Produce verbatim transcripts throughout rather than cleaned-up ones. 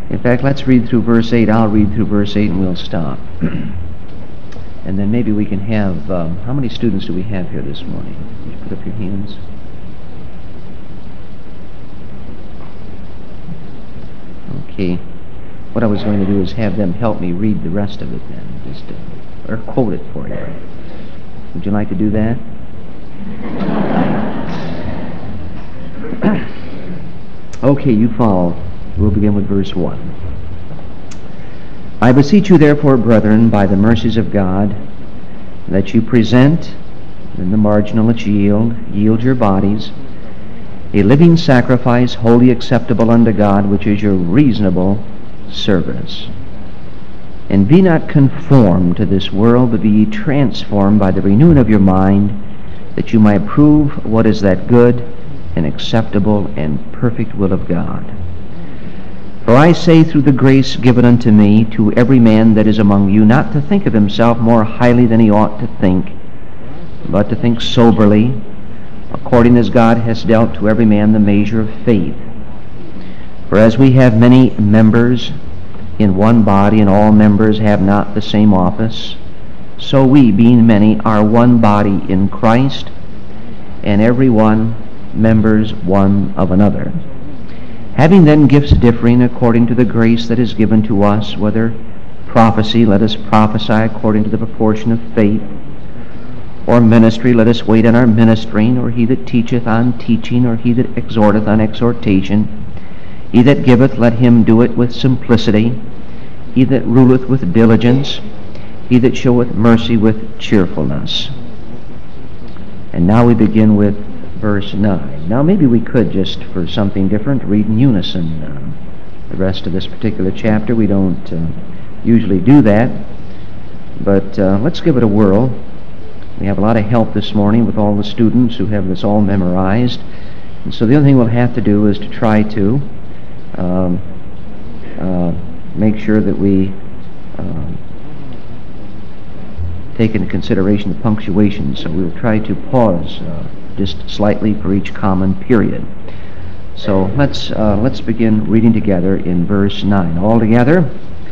In fact, let's read through verse eight. I'll read through verse eight and we'll stop. And then maybe we can have, um, how many students do we have here this morning? You put up your hands. Okay. What I was going to do is have them help me read the rest of it then, just to, or quote it for you. Would you like to do that? Okay, you follow. We'll begin with verse one. I beseech you therefore, brethren, by the mercies of God, that you present, in the marginal it's yield, yield your bodies, a living sacrifice, wholly acceptable unto God, which is your reasonable service. And be not conformed to this world, but be ye transformed by the renewing of your mind, that you might prove what is that good and acceptable and perfect will of God. For I say through the grace given unto me, to every man that is among you, not to think of himself more highly than he ought to think, but to think soberly, according as God has dealt to every man the measure of faith. For as we have many members in one body, and all members have not the same office, so we, being many, are one body in Christ, and every one members one of another. Having then gifts differing according to the grace that is given to us, whether prophecy, let us prophesy according to the proportion of faith, or ministry, let us wait on our ministering, or he that teacheth on teaching, or he that exhorteth on exhortation. He that giveth, let him do it with simplicity. He that ruleth with diligence. He that showeth mercy with cheerfulness. And now we begin with verse nine. Now maybe we could, just for something different, read in unison uh, the rest of this particular chapter. We don't uh, usually do that, but uh, let's give it a whirl. We have a lot of help this morning with all the students who have this all memorized, and so the only thing we'll have to do is to try to um, uh, make sure that we uh, take into consideration the punctuation, so we'll try to pause uh, just slightly for each common period. So let's uh, let's begin reading together in verse nine. All together.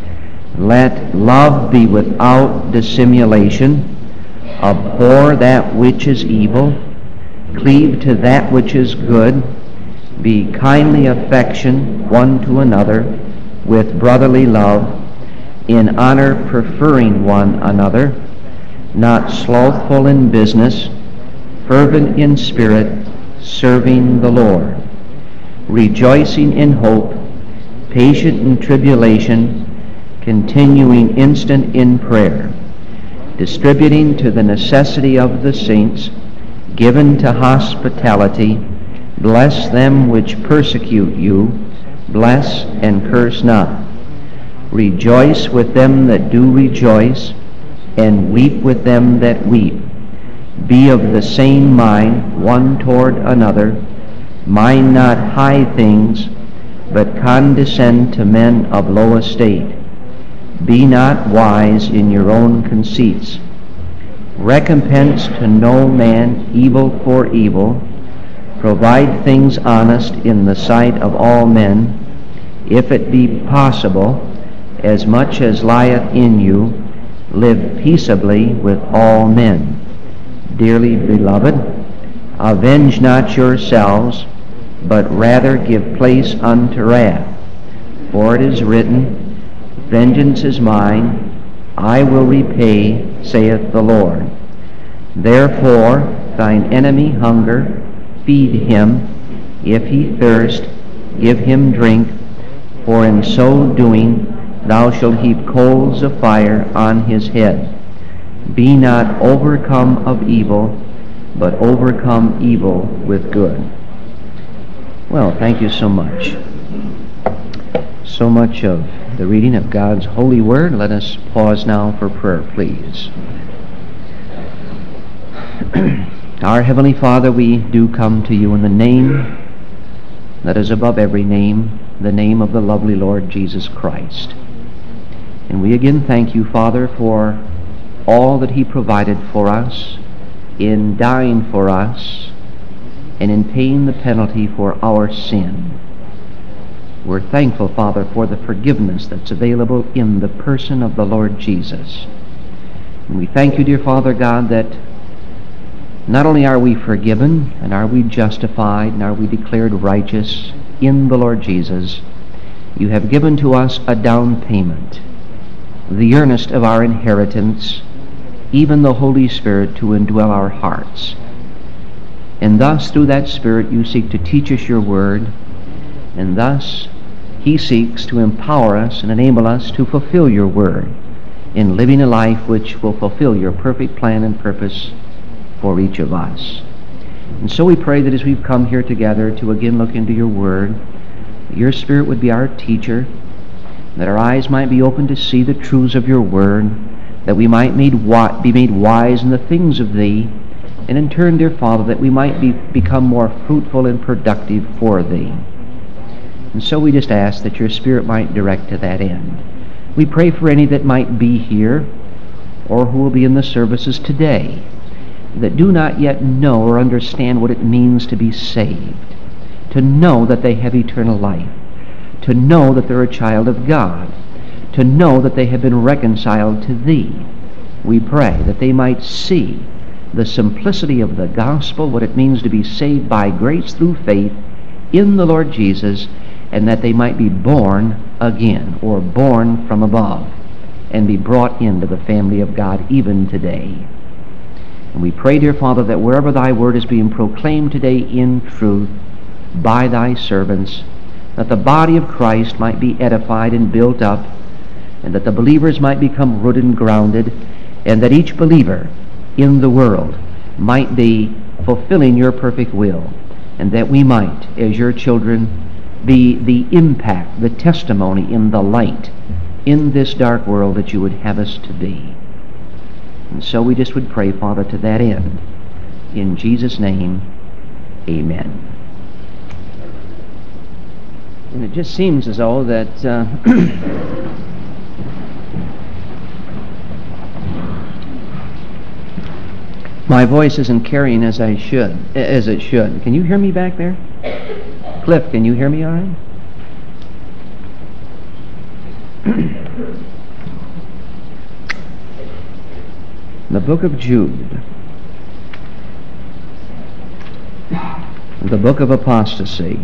Let love be without dissimulation. Abhor that which is evil. Cleave to that which is good. Be kindly affection one to another with brotherly love, in honor preferring one another, not slothful in business, fervent in spirit, serving the Lord, rejoicing in hope, patient in tribulation, continuing instant in prayer, distributing to the necessity of the saints, given to hospitality. Bless them which persecute you, bless and curse not. Rejoice with them that do rejoice, and weep with them that weep. Be of the same mind one toward another. Mind not high things, but condescend to men of low estate. Be not wise in your own conceits. Recompense to no man evil for evil. Provide things honest in the sight of all men, if it be possible, as much as lieth in you, live peaceably with all men. Dearly beloved, avenge not yourselves, but rather give place unto wrath. For it is written, Vengeance is mine, I will repay, saith the Lord. Therefore thine enemy hunger, feed him. If he thirst, give him drink. For in so doing thou shalt heap coals of fire on his head. Be not overcome of evil, but overcome evil with good. Well, thank you so much. So much of the reading of God's holy word. Let us pause now for prayer, please. Our Heavenly Father, we do come to you in the name that is above every name, the name of the lovely Lord Jesus Christ. And we again thank you, Father, for all that he provided for us in dying for us and in paying the penalty for our sin. We're thankful, Father, for the forgiveness that's available in the person of the Lord Jesus. And we thank you, dear Father God, that not only are we forgiven, and are we justified, and are we declared righteous in the Lord Jesus, you have given to us a down payment, the earnest of our inheritance, even the Holy Spirit to indwell our hearts. And thus, through that Spirit, you seek to teach us your word, and thus he seeks to empower us and enable us to fulfill your word in living a life which will fulfill your perfect plan and purpose for each of us. And so we pray that as we've come here together to again look into your word, your Spirit would be our teacher, that our eyes might be open to see the truths of your word, that we might be made wise in the things of thee, and in turn, dear Father, that we might be, become more fruitful and productive for thee. And so we just ask that your Spirit might direct to that end. We pray for any that might be here or who will be in the services today that do not yet know or understand what it means to be saved, to know that they have eternal life, to know that they're a child of God, to know that they have been reconciled to thee. We pray that they might see the simplicity of the gospel, what it means to be saved by grace through faith in the Lord Jesus, and that they might be born again, or born from above, and be brought into the family of God even today. And we pray, dear Father, that wherever thy word is being proclaimed today in truth by thy servants, that the body of Christ might be edified and built up, and that the believers might become rooted and grounded, and that each believer in the world might be fulfilling your perfect will, and that we might, as your children, be the impact, the testimony in the light in this dark world that you would have us to be. And so we just would pray, Father, to that end. In Jesus' name, amen. And it just seems as though that uh, my voice isn't carrying as I should, as it should. Can you hear me back there? Cliff, can you hear me all right? The book of Jude, the book of apostasy.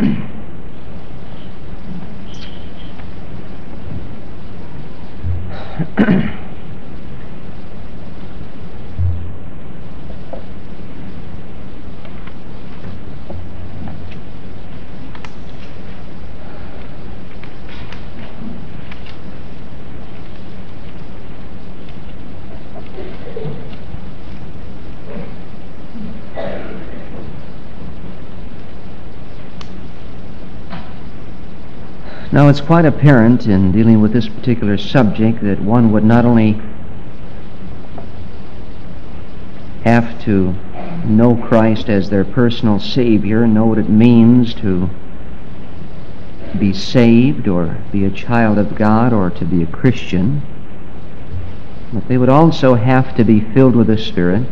Now, it's quite apparent in dealing with this particular subject that one would not only have to know Christ as their personal Savior, know what it means to be saved or be a child of God or to be a Christian, but they would also have to be filled with the Spirit,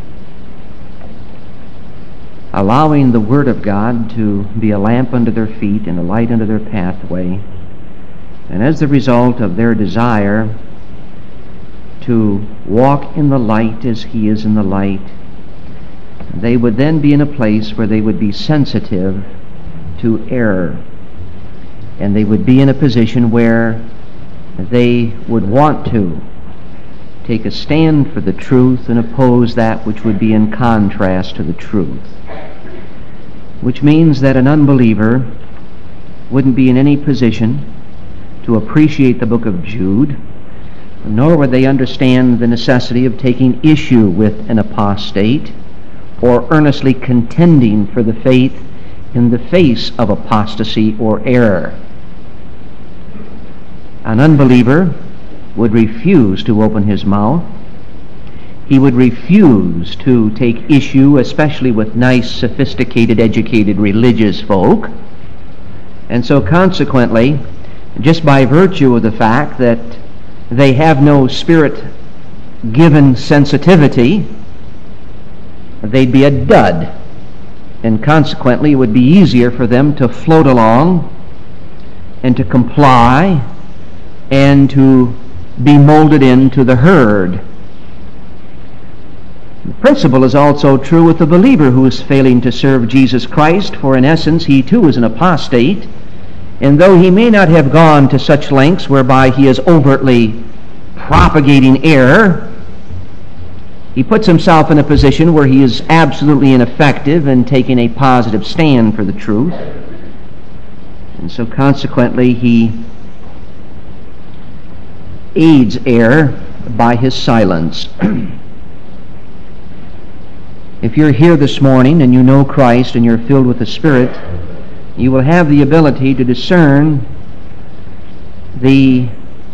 allowing the Word of God to be a lamp under their feet and a light under their pathway. And as the result of their desire to walk in the light as He is in the light, they would then be in a place where they would be sensitive to error. And they would be in a position where they would want to take a stand for the truth and oppose that which would be in contrast to the truth. Which means that an unbeliever wouldn't be in any position to appreciate the book of Jude, nor would they understand the necessity of taking issue with an apostate or earnestly contending for the faith in the face of apostasy or error. An unbeliever would refuse to open his mouth. He would refuse to take issue, especially with nice, sophisticated, educated, religious folk. And so consequently, just by virtue of the fact that they have no Spirit-given sensitivity, they'd be a dud. And consequently, it would be easier for them to float along and to comply and to be molded into the herd. The principle is also true with the believer who is failing to serve Jesus Christ, for in essence he too is an apostate, and though he may not have gone to such lengths whereby he is overtly propagating error, he puts himself in a position where he is absolutely ineffective in taking a positive stand for the truth, and so consequently he aids error by his silence. If you're here this morning and you know Christ and you're filled with the Spirit, you will have the ability to discern the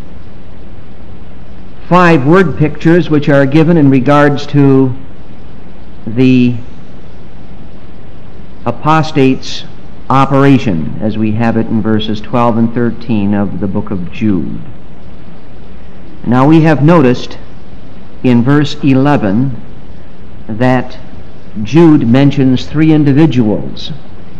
five word pictures which are given in regards to the apostate's operation, as we have it in verses twelve and thirteen of the book of Jude. Now we have noticed in verse eleven that Jude mentions three individuals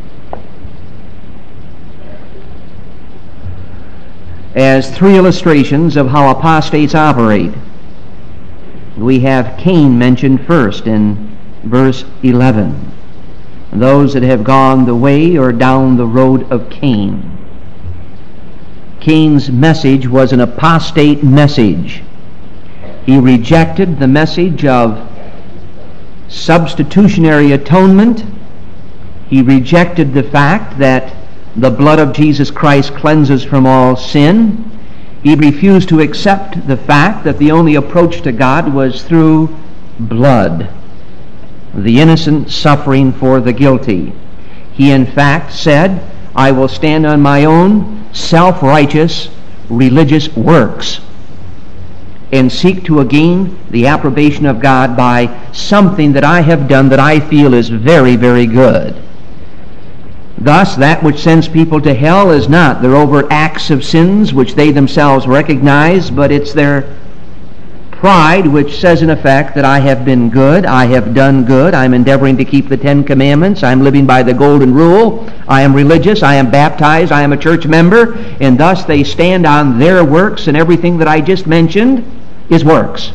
as three illustrations of how apostates operate. We have Cain mentioned first in verse eleven. Those that have gone the way or down the road of Cain. Cain's message was an apostate message. He rejected the message of substitutionary atonement. He rejected the fact that the blood of Jesus Christ cleanses from all sin. He refused to accept the fact that the only approach to God was through blood, the innocent suffering for the guilty. He in fact said, I will stand on my own self-righteous religious works and seek to gain the approbation of God by something that I have done that I feel is very, very good. Thus, that which sends people to hell is not their overt acts of sins which they themselves recognize, but it's their pride which says in effect that I have been good, I have done good, I'm endeavoring to keep the Ten Commandments, I'm living by the Golden Rule, I am religious, I am baptized, I am a church member, and thus they stand on their works, and everything that I just mentioned is works.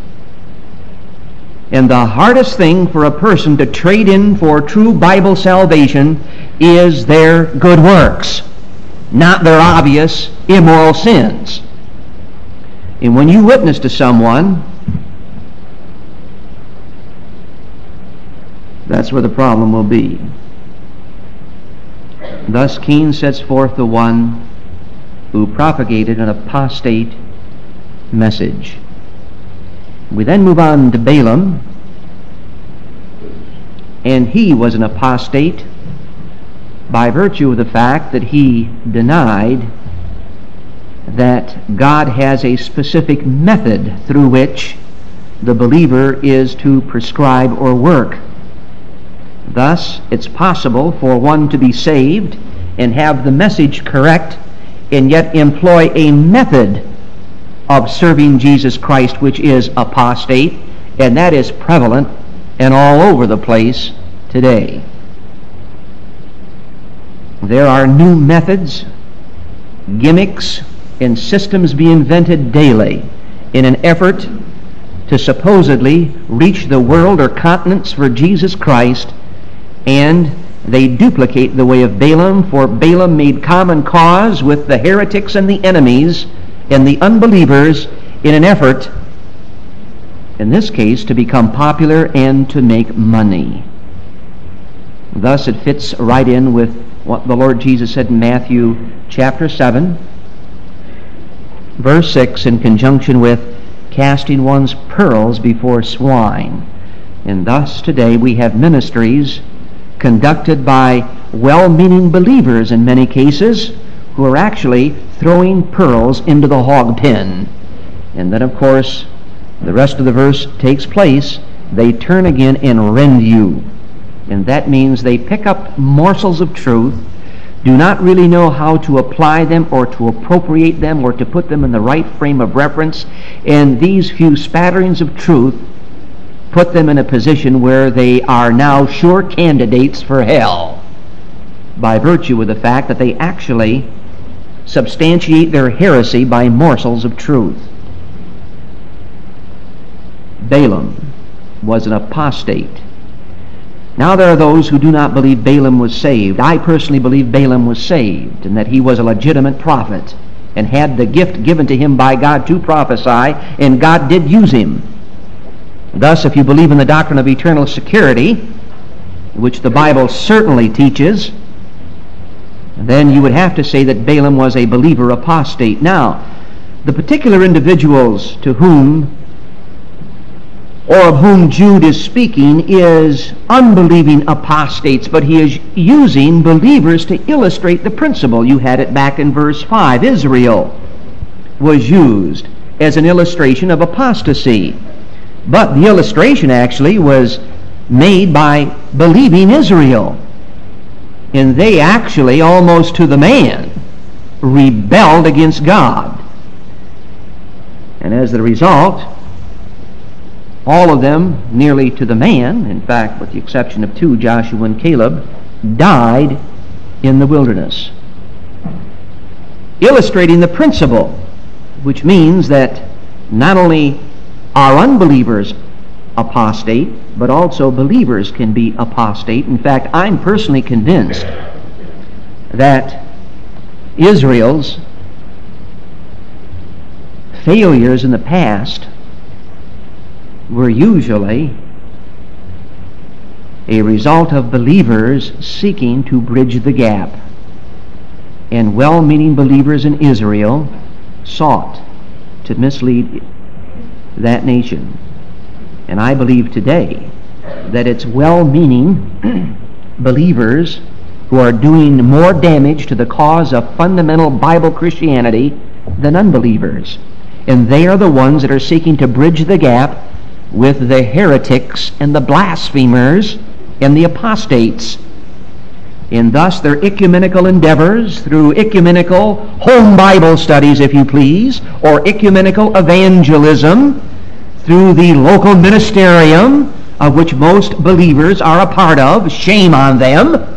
And the hardest thing for a person to trade in for true Bible salvation is their good works, not their obvious immoral sins. And when you witness to someone, that's where the problem will be. Thus Cain sets forth the one who propagated an apostate message. We then move on to Balaam, and he was an apostate by virtue of the fact that he denied that God has a specific method through which the believer is to prescribe or work. Thus, it's possible for one to be saved and have the message correct and yet employ a method of serving Jesus Christ which is apostate, and that is prevalent and all over the place today. There are new methods, gimmicks, and systems being invented daily in an effort to supposedly reach the world or continents for Jesus Christ, and they duplicate the way of Balaam, for Balaam made common cause with the heretics and the enemies and the unbelievers in an effort, in this case, to become popular and to make money. Thus it fits right in with what the Lord Jesus said in Matthew chapter seven, verse six, in conjunction with casting one's pearls before swine. And thus today we have ministries conducted by well-meaning believers in many cases who are actually throwing pearls into the hog pen. And then, of course, the rest of the verse takes place. They turn again and rend you. And that means they pick up morsels of truth, do not really know how to apply them or to appropriate them or to put them in the right frame of reference, and these few spatterings of truth put them in a position where they are now sure candidates for hell by virtue of the fact that they actually substantiate their heresy by morsels of truth. Balaam was an apostate. Now there are those who do not believe Balaam was saved. I personally believe Balaam was saved and that he was a legitimate prophet and had the gift given to him by God to prophesy, and God did use him. Thus, if you believe in the doctrine of eternal security, which the Bible certainly teaches, then you would have to say that Balaam was a believer apostate. Now, the particular individuals to whom or of whom Jude is speaking is unbelieving apostates, but he is using believers to illustrate the principle. You had it back in verse five. Israel was used as an illustration of apostasy, but the illustration actually was made by believing Israel, and they actually, almost to the man, rebelled against God. And as the result, all of them, nearly to the man, in fact, with the exception of two, Joshua and Caleb, died in the wilderness. Illustrating the principle, which means that not only are unbelievers apostate, but also believers can be apostate. In fact, I'm personally convinced that Israel's failures in the past were usually a result of believers seeking to bridge the gap. And well-meaning believers in Israel sought to mislead that nation. And I believe today that it's well-meaning believers who are doing more damage to the cause of fundamental Bible Christianity than unbelievers. And they are the ones that are seeking to bridge the gap with the heretics and the blasphemers and the apostates. And thus their ecumenical endeavors, through ecumenical home Bible studies, if you please, or ecumenical evangelism, through the local ministerium, of which most believers are a part of, shame on them,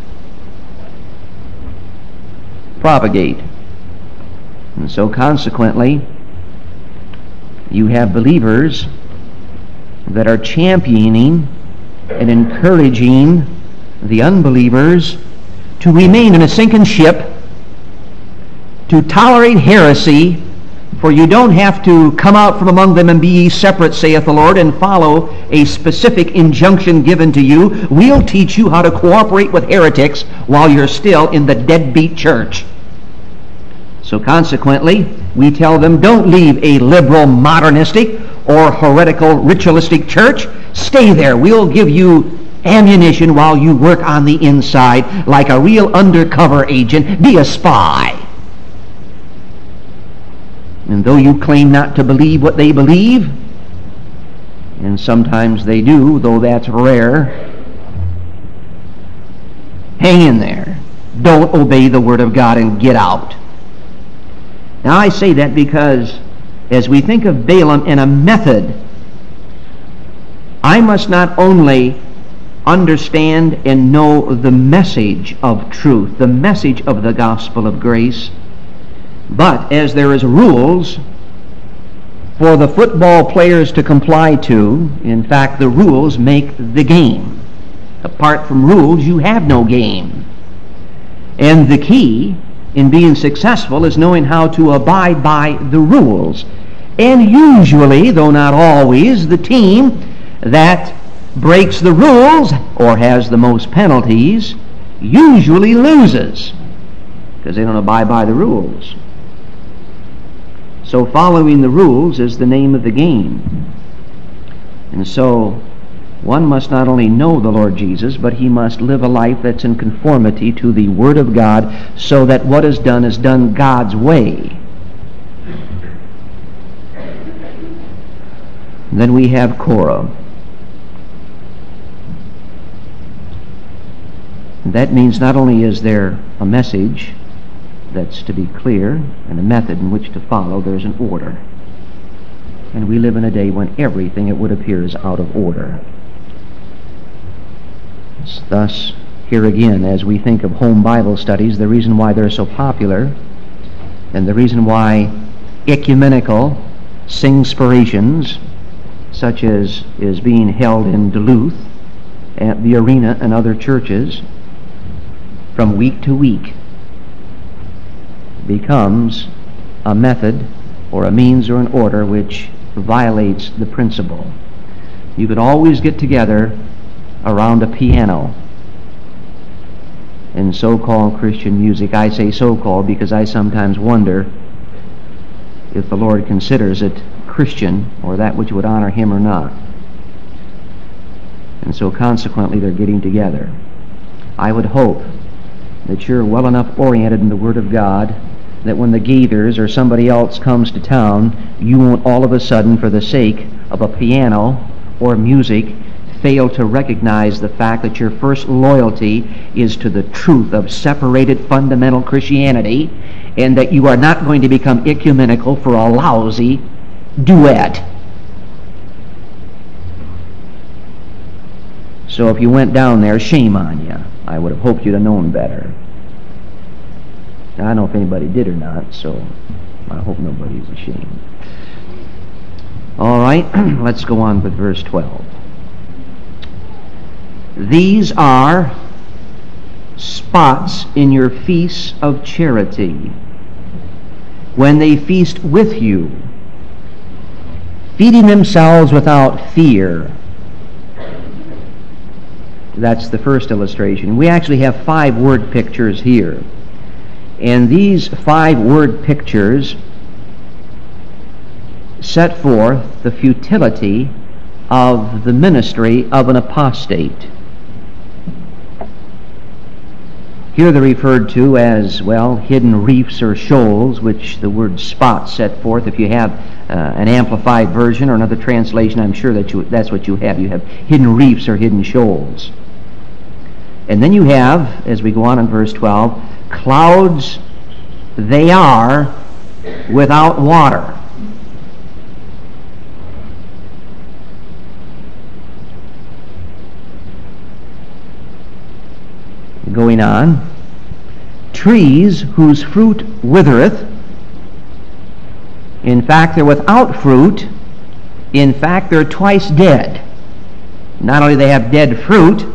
propagate. And so consequently, you have believers that are championing and encouraging the unbelievers to remain in a sinking ship, to tolerate heresy, for you don't have to come out from among them and be ye separate, saith the Lord, and follow a specific injunction given to you. We'll teach you how to cooperate with heretics while you're still in the deadbeat church. So consequently, we tell them, don't leave a liberal, modernistic, or heretical, ritualistic church. Stay there. We'll give you ammunition while you work on the inside like a real undercover agent. Be a spy. And though you claim not to believe what they believe, and sometimes they do, though that's rare, hang in there. Don't obey the Word of God and get out. Now I say that because as we think of Balaam and a method, I must not only understand and know the message of truth, the message of the gospel of grace, but as there is rules for the football players to comply to, in fact the rules make the game. Apart from rules, you have no game. And the key in being successful is knowing how to abide by the rules. And usually, though not always, the team that breaks the rules or has the most penalties usually loses because they don't abide by the rules. So following the rules is the name of the game. And so one must not only know the Lord Jesus, but he must live a life that's in conformity to the Word of God, so that what is done is done God's way. And then we have Korah. And that means not only is there a message that's to be clear and a method in which to follow, there's an order. And we live in a day when everything, it would appear, is out of order. Thus, here again, as we think of home Bible studies, the reason why they're so popular And the reason why ecumenical singspirations, such as is being held in Duluth, at the Arena and other churches, from week to week, becomes a method or a means or an order which violates the principle. You could always get together around a piano in so-called Christian music. I say so-called because I sometimes wonder if the Lord considers it Christian or that which would honor Him or not. And so consequently they're getting together. I would hope that you're well enough oriented in the Word of God that when the Gaithers or somebody else comes to town, you won't all of a sudden, for the sake of a piano or music, fail to recognize the fact that your first loyalty is to the truth of separated fundamental Christianity, and that you are not going to become ecumenical for a lousy duet. So if you went down there, shame on you. I would have hoped you'd have known better. I don't know if anybody did or not, so I hope nobody's ashamed. All right, let's go on with verse twelve. These are spots in your feasts of charity, when they feast with you, feeding themselves without fear. That's the first illustration. We actually have five word pictures here. And these five word pictures set forth the futility of the ministry of an apostate. Here they're referred to as, well, hidden reefs or shoals, which the word spot set forth. If you have uh, an amplified version or another translation, I'm sure that you, that's what you have. You have hidden reefs or hidden shoals. And then you have, as we go on in verse twelve, clouds they are without water. Going on, trees whose fruit withereth. In fact, they're without fruit. In fact, they're twice dead. Not only do they have dead fruit,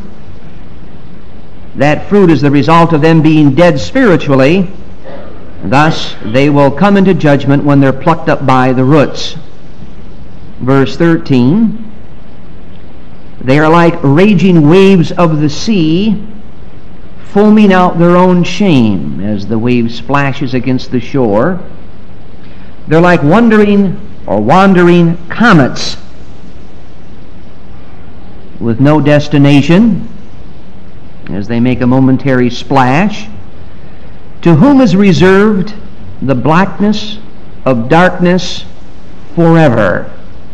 that fruit is the result of them being dead spiritually. Thus, they will come into judgment when they're plucked up by the roots. Verse thirteen, they are like raging waves of the sea, foaming out their own shame as the wave splashes against the shore. They're like wandering or wandering comets with no destination as they make a momentary splash, to whom is reserved the blackness of darkness forever,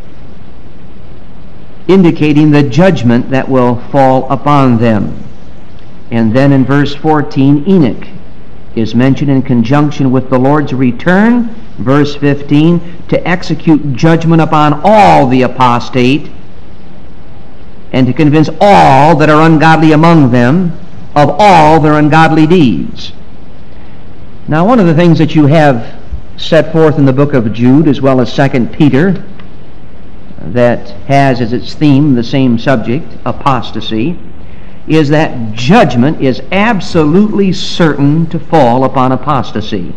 indicating the judgment that will fall upon them. And then in verse fourteen, Enoch is mentioned in conjunction with the Lord's return, verse fifteen, to execute judgment upon all the apostate and to convince all that are ungodly among them of all their ungodly deeds. Now, one of the things that you have set forth in the book of Jude, as well as Second Peter, that has as its theme the same subject, apostasy, is that judgment is absolutely certain to fall upon apostasy.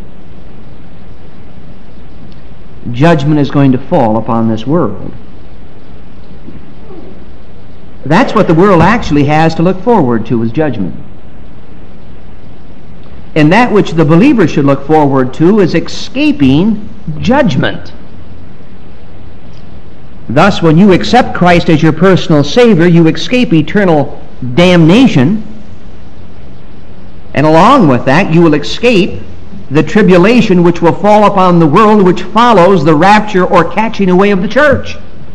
Judgment is going to fall upon this world. That's what the world actually has to look forward to, is judgment. And that which the believer should look forward to is escaping judgment. Thus, when you accept Christ as your personal Savior, you escape eternal damnation, and along with that, you will escape the tribulation which will fall upon the world, which follows the rapture or catching away of the church.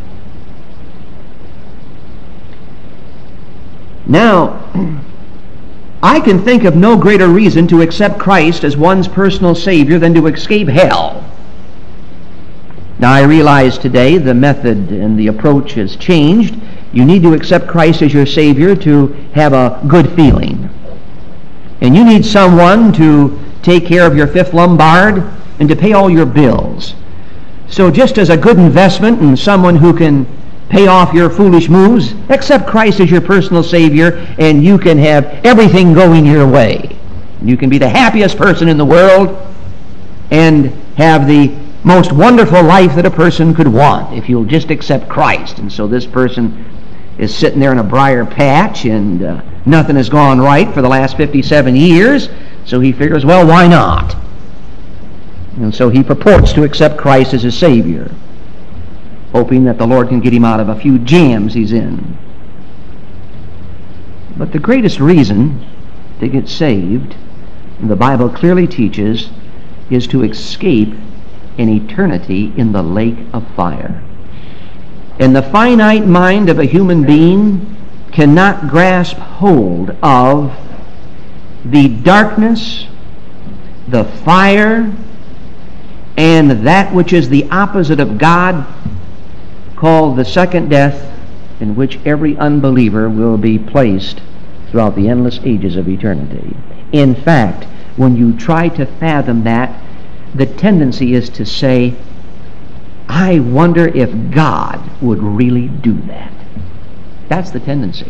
Now, I can think of no greater reason to accept Christ as one's personal Savior than to escape hell. Now, I realize today the method and the approach has changed. You need to accept Christ as your Savior to have a good feeling. And you need someone to take care of your fifth lumbar and to pay all your bills. So just as a good investment and someone who can pay off your foolish moves, accept Christ as your personal Savior, and you can have everything going your way. You can be the happiest person in the world and have the most wonderful life that a person could want if you'll just accept Christ. And so this person is sitting there in a briar patch, and uh, nothing has gone right for the last fifty-seven years, so he figures, well, why not? And so he purports to accept Christ as his Savior, hoping that the Lord can get him out of a few jams he's in. But the greatest reason to get saved, the Bible clearly teaches, is to escape an eternity in the lake of fire. And the finite mind of a human being cannot grasp hold of the darkness, the fire, and that which is the opposite of God, called the second death, in which every unbeliever will be placed throughout the endless ages of eternity. In fact, when you try to fathom that, the tendency is to say, I wonder if God would really do that. That's the tendency.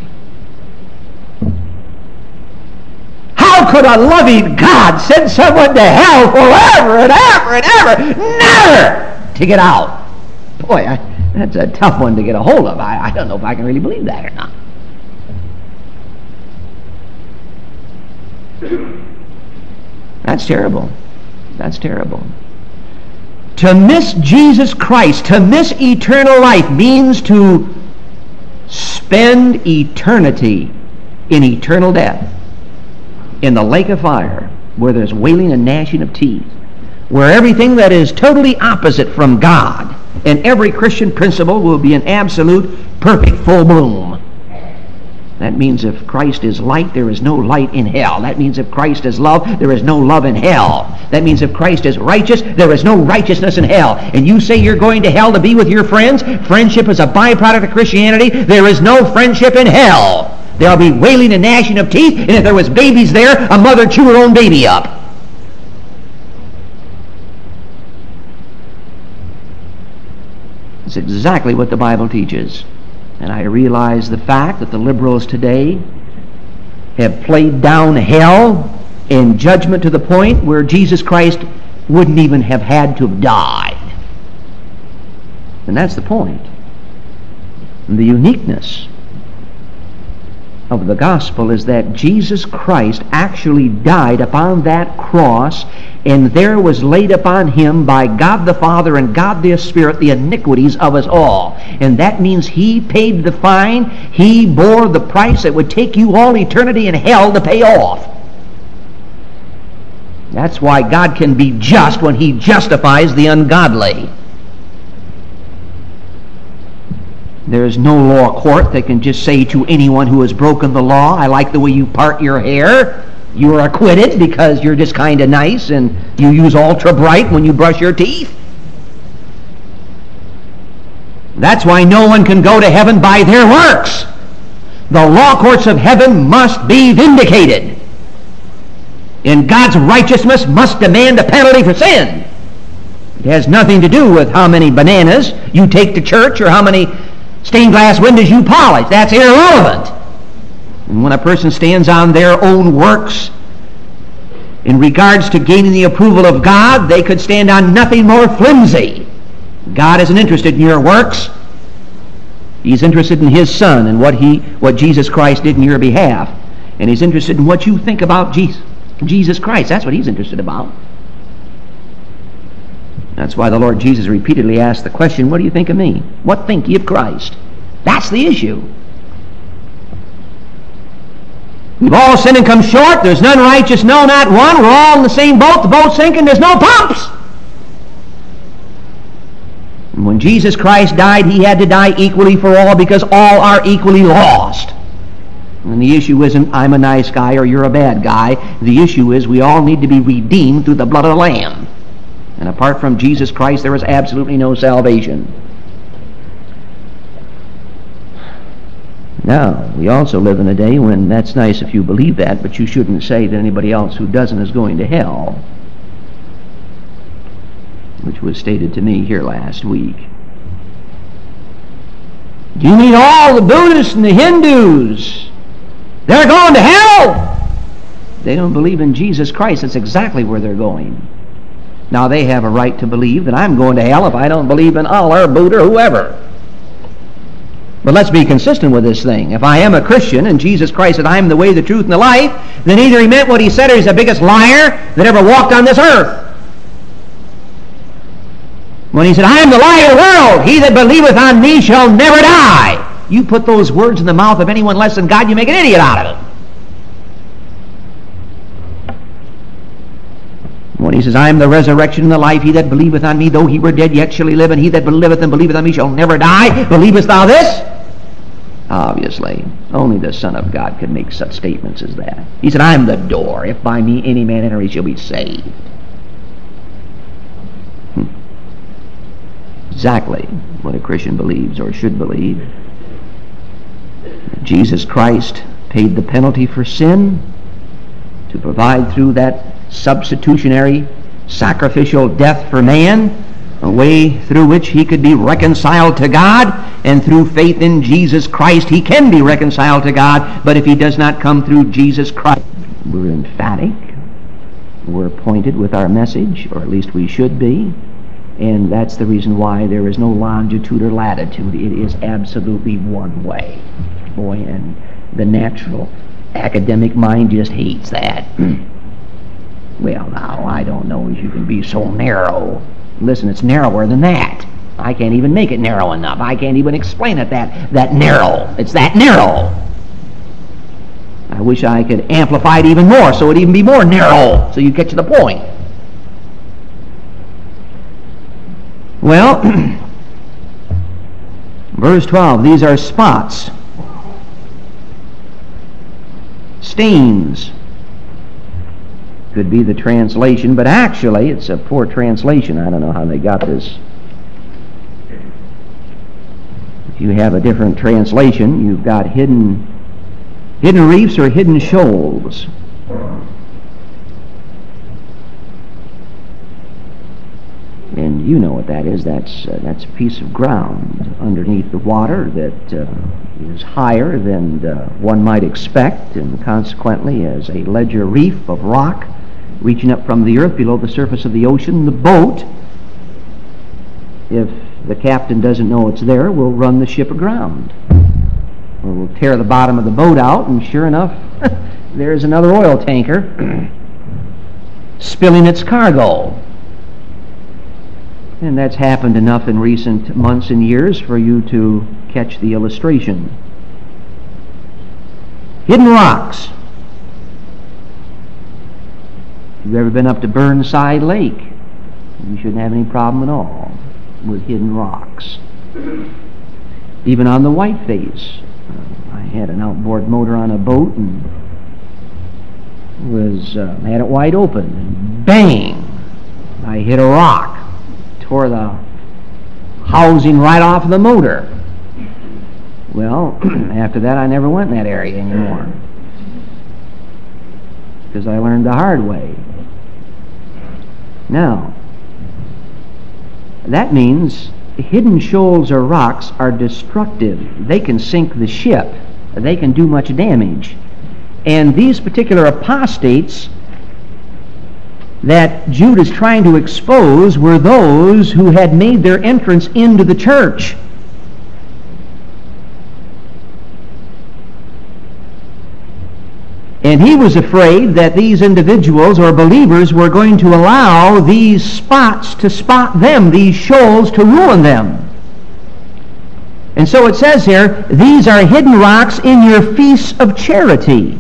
How could a loving God send someone to hell forever and ever and ever, never to get out? Boy, I, that's a tough one to get a hold of. I, I don't know if I can really believe that or not. That's terrible. That's terrible. To miss Jesus Christ, to miss eternal life, means to spend eternity in eternal death, in the lake of fire, where there's wailing and gnashing of teeth, where everything that is totally opposite from God and every Christian principle will be in absolute, perfect, full bloom. That means if Christ is light, there is no light in hell. That means if Christ is love, there is no love in hell. That means if Christ is righteous, there is no righteousness in hell. And you say you're going to hell to be with your friends? Friendship is a byproduct of Christianity. There is no friendship in hell. There'll be wailing and gnashing of teeth, and if there was babies there, a mother chew her own baby up. It's exactly what the Bible teaches. And I realize the fact that the liberals today have played down hell in judgment to the point where Jesus Christ wouldn't even have had to have died. And that's the point. And the uniqueness of the gospel is that Jesus Christ actually died upon that cross, and there was laid upon him by God the Father and God the Spirit the iniquities of us all. And that means he paid the fine, he bore the price that would take you all eternity in hell to pay off. That's why God can be just when he justifies the ungodly. There is no law court that can just say to anyone who has broken the law, I like the way you part your hair. You are acquitted because you're just kind of nice and you use Ultra Bright when you brush your teeth. That's why no one can go to heaven by their works. The law courts of heaven must be vindicated. And God's righteousness must demand a penalty for sin. It has nothing to do with how many bananas you take to church or how many stained glass windows you polish. That's irrelevant. And when a person stands on their own works in regards to gaining the approval of God, they could stand on nothing more flimsy. God isn't interested in your works. He's interested in his Son and what he, what Jesus Christ did in your behalf. And he's interested in what you think about Jesus, Jesus Christ. That's what he's interested about. That's why the Lord Jesus repeatedly asked the question, what do you think of me? What think ye of Christ? That's the issue. We've all sinned and come short. There's none righteous, no, not one. We're all in the same boat. The boat's sinking. There's no pumps. And when Jesus Christ died, he had to die equally for all because all are equally lost. And the issue isn't I'm a nice guy or you're a bad guy. The issue is we all need to be redeemed through the blood of the Lamb. And apart from Jesus Christ, there is absolutely no salvation. Now, we also live in a day when that's nice if you believe that, but you shouldn't say that anybody else who doesn't is going to hell, which was stated to me here last week. Do you mean all the Buddhists and the Hindus? They're going to hell? They don't believe in Jesus Christ. That's exactly where they're going. Now, they have a right to believe that I'm going to hell if I don't believe in Allah or Buddha or whoever. But let's be consistent with this thing. If I am a Christian and Jesus Christ said I am the way, the truth, and the life, then either he meant what he said or he's the biggest liar that ever walked on this earth. When he said, I am the light of the world, he that believeth on me shall never die. You put those words in the mouth of anyone less than God, you make an idiot out of it. When he says, I am the resurrection and the life, he that believeth on me, though he were dead, yet shall he live, and he that liveth and believeth on me shall never die. Believest thou this? Obviously, only the Son of God could make such statements as that. He said, I am the door. If by me any man enter, he shall be saved. Hmm. Exactly what a Christian believes or should believe. Jesus Christ paid the penalty for sin to provide through that substitutionary sacrificial death for man a way through which he could be reconciled to God, and through faith in Jesus Christ he can be reconciled to God. But if he does not come through Jesus Christ, we're emphatic, we're pointed with our message, or at least we should be, and that's the reason why there is no longitude or latitude. It is absolutely one way. Boy, and the natural academic mind just hates that. Well, now, I don't know if you can be so narrow. Listen, it's narrower than that. I can't even make it narrow enough. I can't even explain it that, that narrow. It's that narrow. I wish I could amplify it even more so it'd even be more narrow, so you get to the point. Well, verse twelve, these are spots, stains. Could be the translation, but actually it's a poor translation. I don't know how they got this. If you have a different translation, you've got hidden hidden reefs or hidden shoals. And you know what that is. That's uh, that's a piece of ground underneath the water that uh, is higher than uh, one might expect, and consequently as a ledger reef of rock reaching up from the earth below the surface of the ocean. The boat, if the captain doesn't know it's there, will run the ship aground. Or will tear the bottom of the boat out, and sure enough, there's another oil tanker spilling its cargo. And that's happened enough in recent months and years for you to catch the illustration. Hidden rocks. If you've ever been up to Burnside Lake, you shouldn't have any problem at all with hidden rocks. Even on the Whiteface, uh, I had an outboard motor on a boat and was uh, had it wide open, and bang! I hit a rock, tore the housing right off of the motor. Well, after that I never went in that area anymore, because I learned the hard way. Now, that means hidden shoals or rocks are destructive. They can sink the ship. They can do much damage. And these particular apostates that Jude is trying to expose were those who had made their entrance into the church. And he was afraid that these individuals or believers were going to allow these spots to spot them, these shoals to ruin them. And so it says here, these are hidden rocks in your feasts of charity.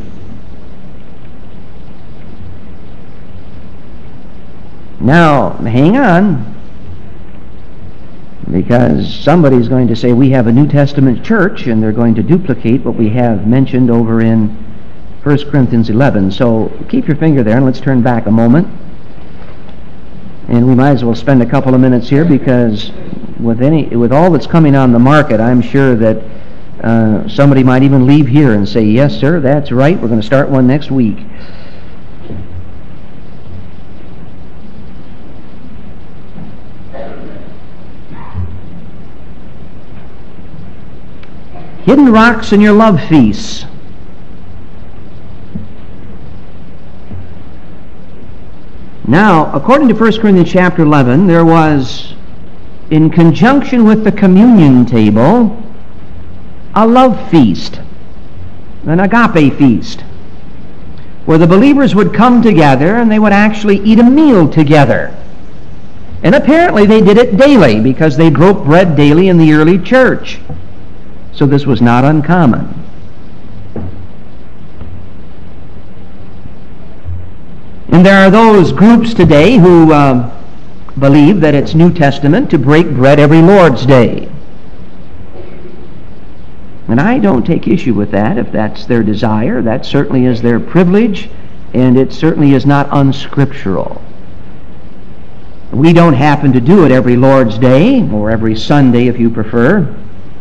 Now, hang on, because somebody's going to say we have a New Testament church, and they're going to duplicate what we have mentioned over in First Corinthians eleven. So keep your finger there and let's turn back a moment. And we might as well spend a couple of minutes here, because with any with all that's coming on the market, I'm sure that Uh, somebody might even leave here and say, yes, sir, that's right, we're going to start one next week. Hidden rocks in your love feasts. Now, according to First Corinthians chapter eleven, there was, in conjunction with the communion table, a love feast, an agape feast, where the believers would come together and they would actually eat a meal together. And apparently they did it daily because they broke bread daily in the early church. So this was not uncommon. And there are those groups today who uh, believe that it's New Testament to break bread every Lord's Day. And I don't take issue with that. If that's their desire, that certainly is their privilege, and it certainly is not unscriptural. We don't happen to do it every Lord's Day, or every Sunday if you prefer.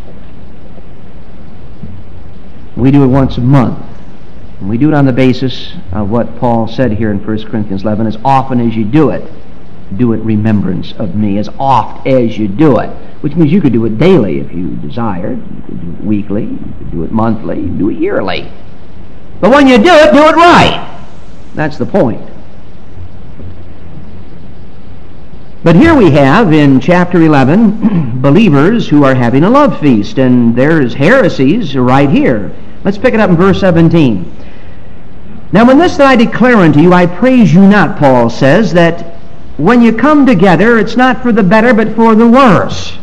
We do it once a month. And we do it on the basis of what Paul said here in First Corinthians eleven, as often as you do it, do it in remembrance of me, as oft as you do it. Which means you could do it daily if you desired. You could do it weekly, you could do it monthly, you could do it yearly. But when you do it, do it right. That's the point. But here we have in chapter eleven believers who are having a love feast, and there's heresies right here. Let's pick it up in verse seventeen. Now when this that I declare unto you, I praise you not, Paul says, that when you come together, it's not for the better, but for the worse.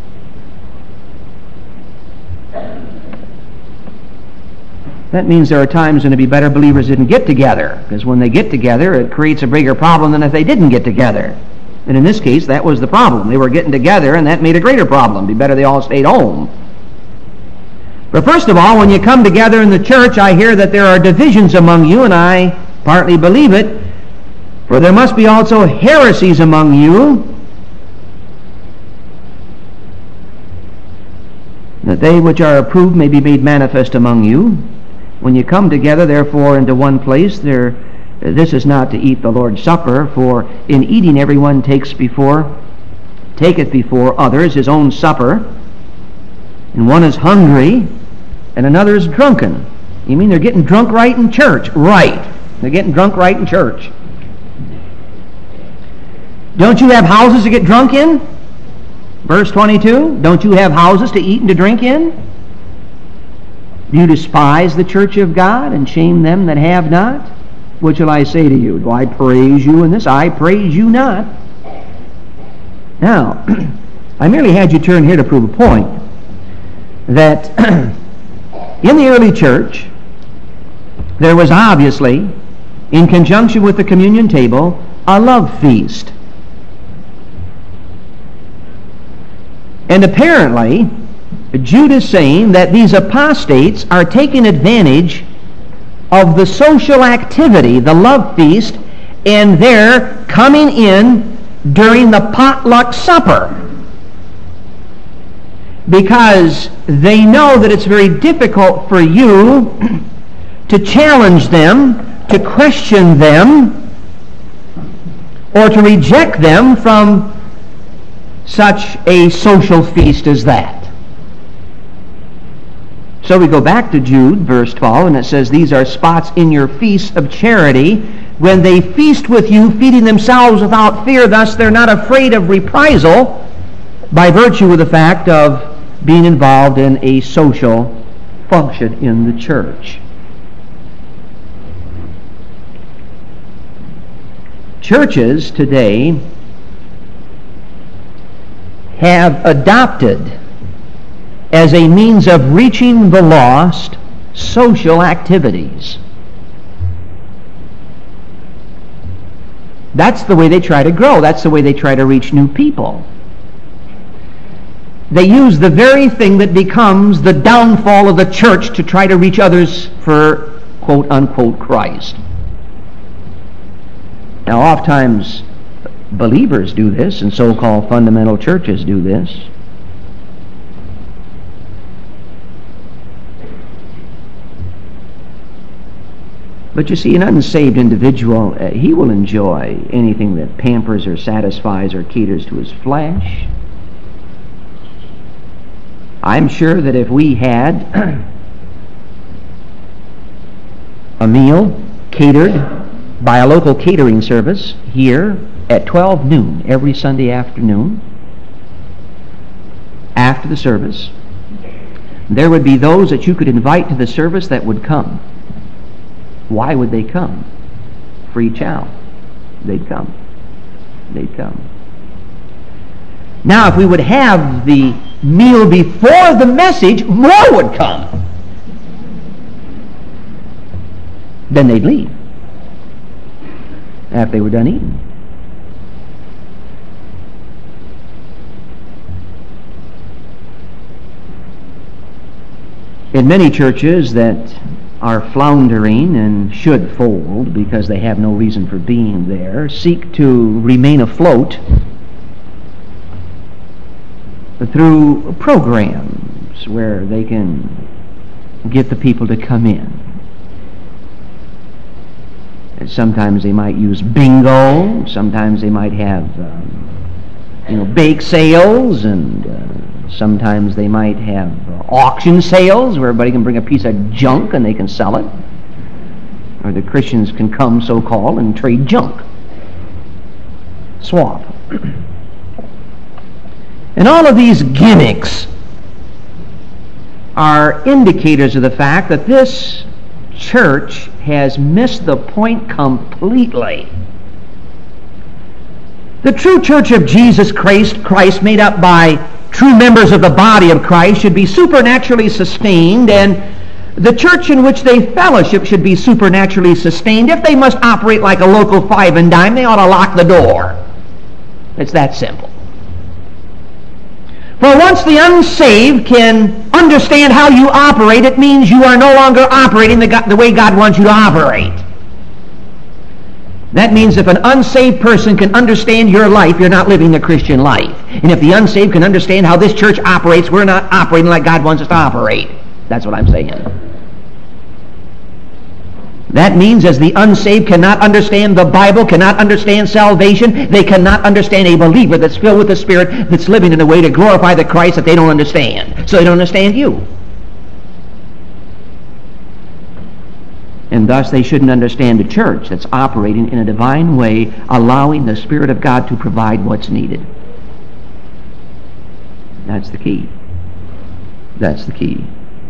That means there are times when it'd be better believers didn't get together, because when they get together, it creates a bigger problem than if they didn't get together. And in this case, that was the problem. They were getting together, and that made a greater problem. It'd be better they all stayed home. But first of all, when you come together in the church, I hear that there are divisions among you, and I partly believe it. For there must be also heresies among you, that they which are approved may be made manifest among you. When you come together, therefore, into one place, there, this is not to eat the Lord's Supper, for in eating everyone takes before, taketh before others his own supper, and one is hungry, and another is drunken. You mean they're getting drunk right in church? Right. They're getting drunk right in church. Don't you have houses to get drunk in? Verse twenty-two, don't you have houses to eat and to drink in? Do you despise the church of God and shame them that have not? What shall I say to you? Do I praise you in this? I praise you not. Now, I merely had you turn here to prove a point that in the early church, there was obviously, in conjunction with the communion table, a love feast. And apparently, Jude is saying that these apostates are taking advantage of the social activity, the love feast, and they're coming in during the potluck supper, because they know that it's very difficult for you to challenge them, to question them, or to reject them from such a social feast as that. So we go back to Jude, verse twelve, and it says, these are spots in your feasts of charity, when they feast with you, feeding themselves without fear. Thus they're not afraid of reprisal by virtue of the fact of being involved in a social function in the church. Churches today have adopted, as a means of reaching the lost, social activities. That's the way they try to grow. That's the way they try to reach new people. They use the very thing that becomes the downfall of the church to try to reach others for quote-unquote Christ. Now, oftentimes believers do this, and so-called fundamental churches do this. But you see, an unsaved individual, uh, he will enjoy anything that pampers or satisfies or caters to his flesh. I'm sure that if we had a meal catered by a local catering service here at twelve noon every Sunday afternoon, after the service, there would be those that you could invite to the service that would come. Why would they come? Free chow. They'd come. They'd come. Now, if we would have the meal before the message, more would come. Then they'd leave after they were done eating. In many churches that are floundering and should fold because they have no reason for being there, seek to remain afloat through programs where they can get the people to come in. And sometimes they might use bingo, sometimes they might have um, you know, bake sales, and uh, sometimes they might have uh, auction sales where everybody can bring a piece of junk and they can sell it. Or the Christians can come, so-called, and trade junk. Swap. And all of these gimmicks are indicators of the fact that this church has missed the point completely. The true church of Jesus Christ, Christ made up by true members of the body of Christ, should be supernaturally sustained, and the church in which they fellowship should be supernaturally sustained. If they must operate like a local five and dime, they ought to lock the door. It's that simple. For once the unsaved can understand how you operate, it means you are no longer operating the, God, the way God wants you to operate. That means if an unsaved person can understand your life, you're not living the Christian life. And if the unsaved can understand how this church operates, we're not operating like God wants us to operate. That's what I'm saying. That means as the unsaved cannot understand the Bible, cannot understand salvation, they cannot understand a believer that's filled with the Spirit, that's living in a way to glorify the Christ that they don't understand. So they don't understand you. And thus they shouldn't understand a church that's operating in a divine way, allowing the Spirit of God to provide what's needed. That's the key. That's the key.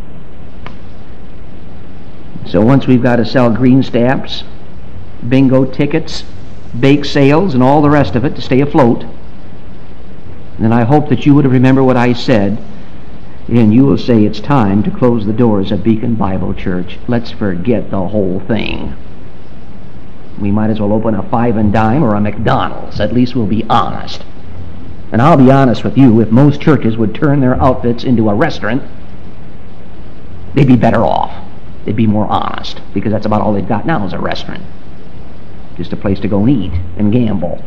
So once we've got to sell green stamps, bingo tickets, bake sales, and all the rest of it to stay afloat, then I hope that you would remember what I said, and you will say it's time to close the doors of Beacon Bible Church. Let's forget the whole thing. We might as well open a five and dime or a McDonald's. At least we'll be honest. And I'll be honest with you, if most churches would turn their outfits into a restaurant, they'd be better off. They'd be more honest, because that's about all they've got now is a restaurant. Just a place to go and eat and gamble.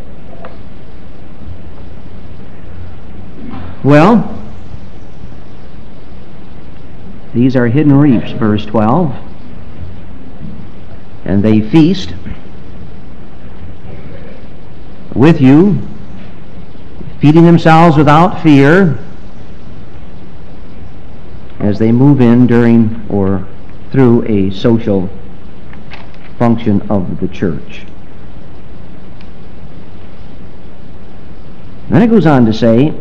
Well, these are hidden reefs, verse twelve. And they feast with you, feeding themselves without fear as they move in during or through a social function of the church. Then it goes on to say,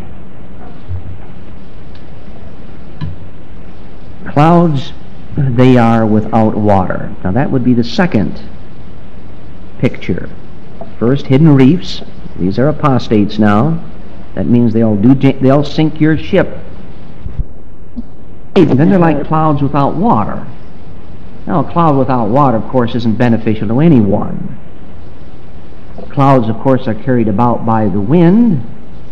clouds they are without water. Now that would be the second picture. First, hidden reefs. These are apostates now. That means they'll do they'll sink your ship. And then they're like clouds without water. Now, a cloud without water, of course, isn't beneficial to anyone. Clouds, of course, are carried about by the wind,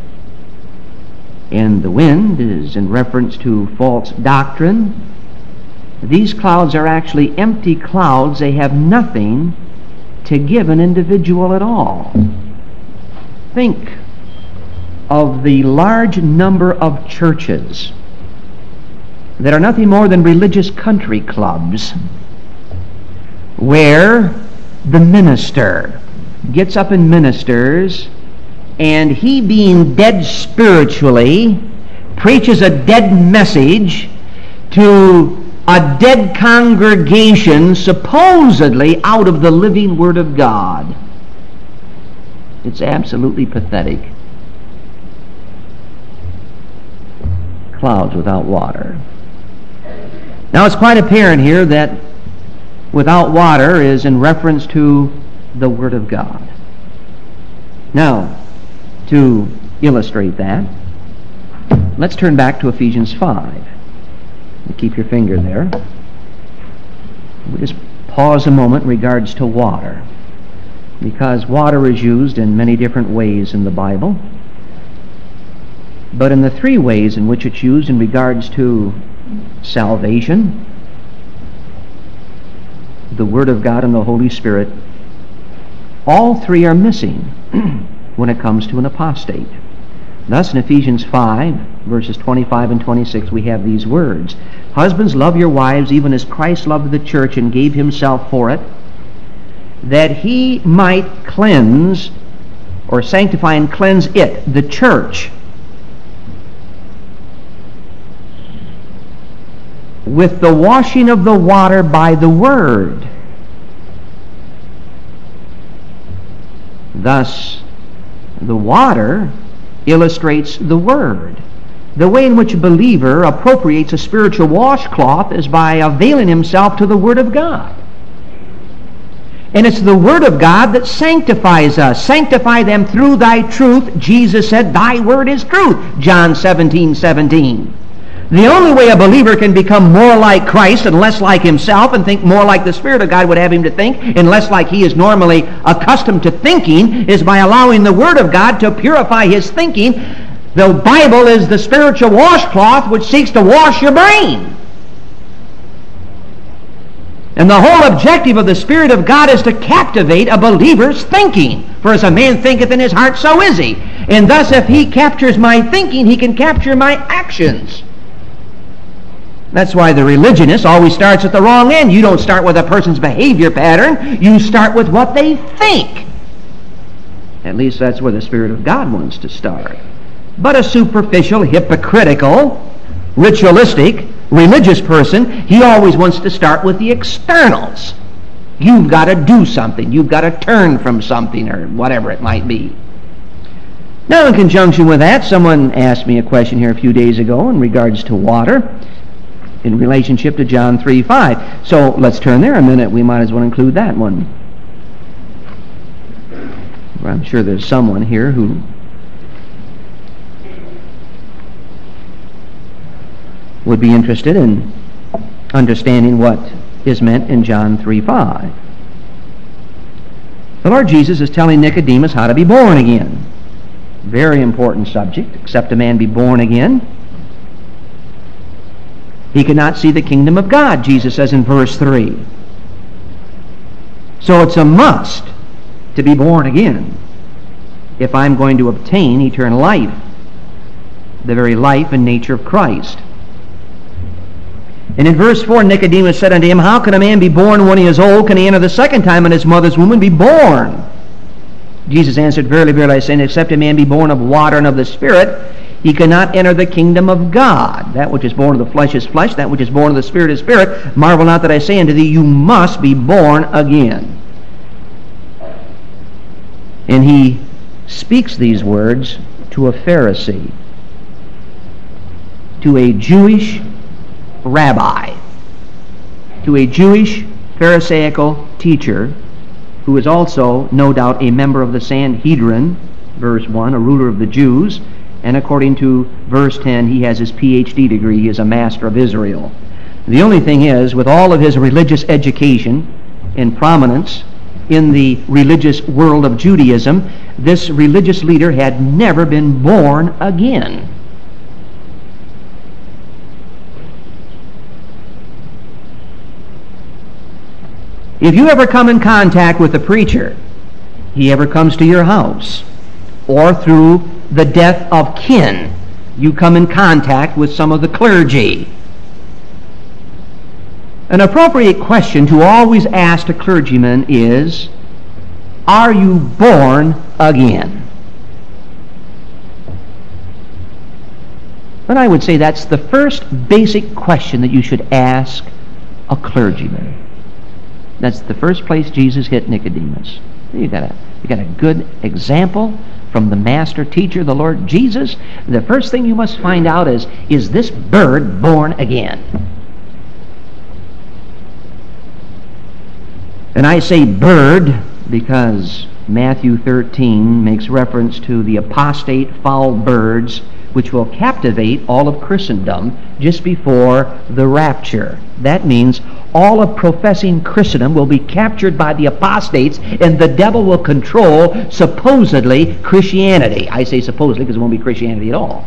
and the wind is in reference to false doctrine. These clouds are actually empty clouds. They have nothing to give an individual at all. Think of the large number of churches that are nothing more than religious country clubs where the minister gets up and ministers, and he, being dead spiritually, preaches a dead message to a dead congregation, supposedly out of the living Word of God. It's absolutely pathetic. Clouds without water. Now it's quite apparent here that without water is in reference to the Word of God. Now, to illustrate that, let's turn back to Ephesians five. Keep your finger there. We'll just pause a moment in regards to water, because water is used in many different ways in the Bible. But in the three ways in which it's used in regards to salvation, the Word of God and the Holy Spirit, all three are missing when it comes to an apostate. Thus, in Ephesians five, verses twenty-five and twenty-six, we have these words: Husbands, love your wives, even as Christ loved the church and gave himself for it, that he might cleanse, or sanctify and cleanse it, the church, with the washing of the water by the word. Thus, the water illustrates the word. The way in which a believer appropriates a spiritual washcloth is by availing himself to the Word of God. And it's the Word of God that sanctifies us. Sanctify them through thy truth. Jesus said, thy word is truth. John seventeen seventeen. The only way a believer can become more like Christ and less like himself, and think more like the Spirit of God would have him to think, and less like he is normally accustomed to thinking, is by allowing the Word of God to purify his thinking. The Bible is the spiritual washcloth which seeks to wash your brain. And the whole objective of the Spirit of God is to captivate a believer's thinking. For as a man thinketh in his heart, so is he. And thus, if he captures my thinking, he can capture my actions. That's why the religionist always starts at the wrong end. You don't start with a person's behavior pattern. You start with what they think. At least that's where the Spirit of God wants to start. But a superficial, hypocritical, ritualistic, religious person, he always wants to start with the externals. You've got to do something. You've got to turn from something, or whatever it might be. Now, in conjunction with that, someone asked me a question here a few days ago in regards to water, in relationship to John three five. So let's turn there a minute. We might as well include that one. I'm sure there's someone here who would be interested in understanding what is meant in John three five. The Lord Jesus is telling Nicodemus how to be born again. Very important subject. Except a man be born again, he cannot see the kingdom of God, Jesus says in verse three. So it's a must to be born again if I'm going to obtain eternal life, the very life and nature of Christ. And in verse four, Nicodemus said unto him, How can a man be born when he is old? Can he enter the second time in his mother's womb and be born? Jesus answered, Verily, verily, I say, except a man be born of water and of the Spirit, he cannot enter the kingdom of God. That which is born of the flesh is flesh, that which is born of the Spirit is spirit. Marvel not that I say unto thee, you must be born again. And he speaks these words to a Pharisee, to a Jewish rabbi, to a Jewish Pharisaical teacher, who is also, no doubt, a member of the Sanhedrin, verse one, a ruler of the Jews. And according to verse ten, he has his P H D degree. He is a master of Israel. The only thing is, with all of his religious education and prominence in the religious world of Judaism, this religious leader had never been born again. If you ever come in contact with a preacher, he ever comes to your house, or through the death of kin, you come in contact with some of the clergy, An appropriate question to always ask a clergyman is, are you born again? And I would say that's the first basic question that you should ask a clergyman. That's the first place Jesus hit Nicodemus. You got a, you got a good example from the master teacher, the Lord Jesus. The first thing you must find out is, is this bird born again? And I say bird because Matthew thirteen makes reference to the apostate foul birds which will captivate all of Christendom just before the rapture. That means all of professing Christendom will be captured by the apostates, and the devil will control, supposedly, Christianity. I say supposedly because it won't be Christianity at all.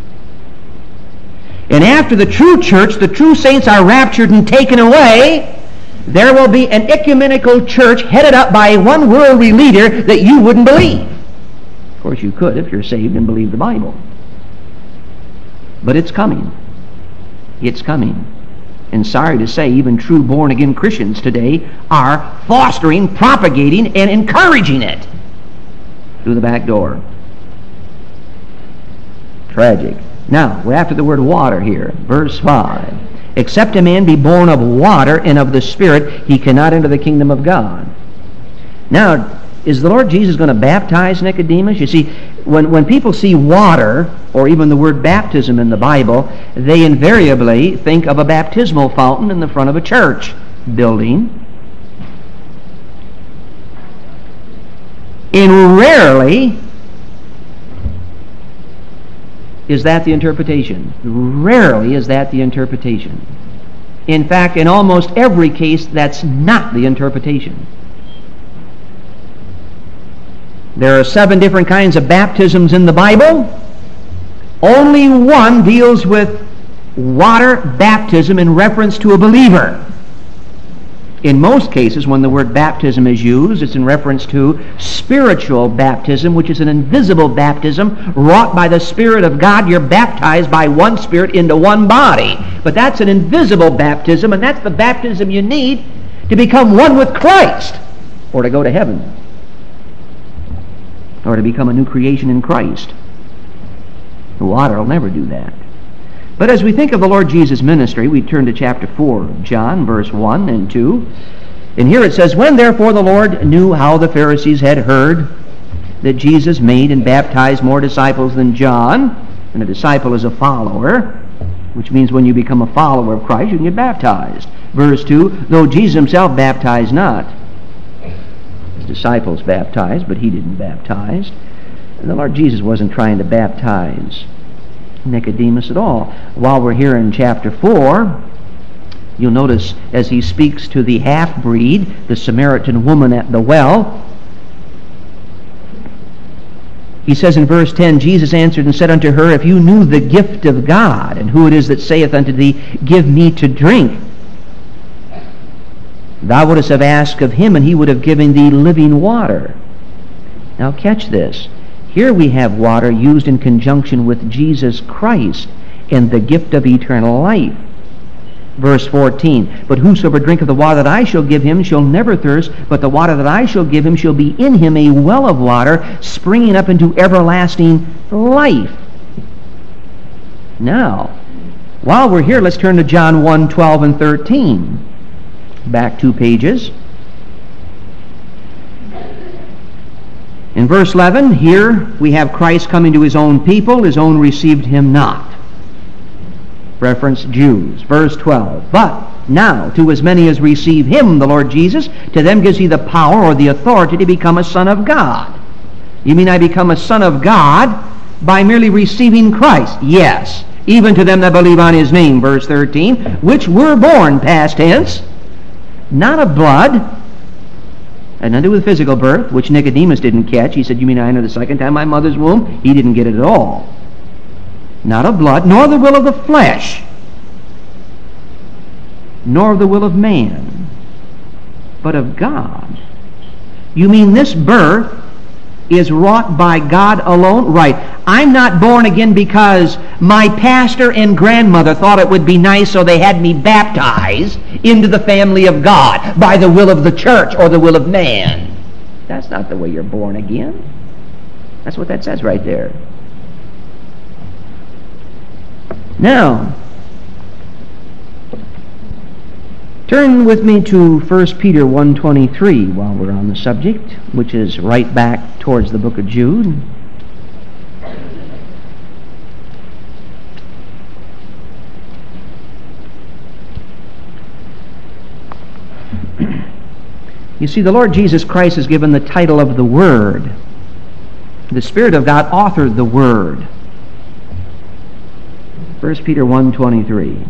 And after the true church, the true saints are raptured and taken away, there will be an ecumenical church headed up by one worldly leader that you wouldn't believe. Of course you could if you're saved and believe the Bible. But it's coming. It's coming. And sorry to say, even true born-again Christians today are fostering, propagating, and encouraging it through the back door. Tragic. Now, we're after the word water here. Verse five. Except a man be born of water and of the Spirit, he cannot enter the kingdom of God. Now, is the Lord Jesus going to baptize Nicodemus? You see, when, when people see water, or even the word baptism in the Bible, they invariably think of a baptismal fountain in the front of a church building. And rarely is that the interpretation. Rarely is that the interpretation. In fact, in almost every case, that's not the interpretation. There are seven different kinds of baptisms in the Bible. Only one deals with water baptism in reference to a believer. In most cases, when the word baptism is used, it's in reference to spiritual baptism, which is an invisible baptism wrought by the Spirit of God. You're baptized by one Spirit into one body. But that's an invisible baptism, and that's the baptism you need to become one with Christ, or to go to heaven, or to become a new creation in Christ. The water will never do that. But as we think of the Lord Jesus' ministry, we turn to chapter four of John, verse one and two. And here it says, When therefore the Lord knew how the Pharisees had heard that Jesus made and baptized more disciples than John, and a disciple is a follower, which means when you become a follower of Christ, you can get baptized. Verse two, Though Jesus himself baptized not, his disciples baptized, but he didn't baptize. And the Lord Jesus wasn't trying to baptize Nicodemus at all. While we're here in chapter four, you'll notice as he speaks to the half-breed, the Samaritan woman at the well, he says in verse ten, Jesus answered and said unto her, If you knew the gift of God, and who it is that saith unto thee, Give me to drink, thou wouldst have asked of him, and he would have given thee living water. Now catch this. Here we have water used in conjunction with Jesus Christ and the gift of eternal life. Verse fourteen, But whosoever drinketh the water that I shall give him shall never thirst, but the water that I shall give him shall be in him a well of water, springing up into everlasting life. Now, while we're here, let's turn to John one, twelve and thirteen. Back two pages. In verse eleven, here we have Christ coming to his own people. His own received him not. Reference Jews. Verse twelve, But now to as many as receive him, the Lord Jesus, to them gives he the power or the authority to become a son of God. You mean I become a son of God by merely receiving Christ? Yes. Even to them that believe on his name. Verse thirteen, Which were born, past tense, not of blood, and nothing to do with physical birth, which Nicodemus didn't catch. He said, You mean I entered the second time in my mother's womb? He didn't get it at all. Not of blood, nor the will of the flesh, nor of the will of man, but of God. You mean this birth is wrought by God alone? Right. I'm not born again because my pastor and grandmother thought it would be nice, so they had me baptized into the family of God by the will of the church or the will of man. That's not the way you're born again. That's what that says right there. Now, turn with me to First Peter one twenty-three while we're on the subject, which is right back towards the book of Jude. You see, the Lord Jesus Christ is given the title of the Word. The Spirit of God authored the Word. First Peter one twenty-three.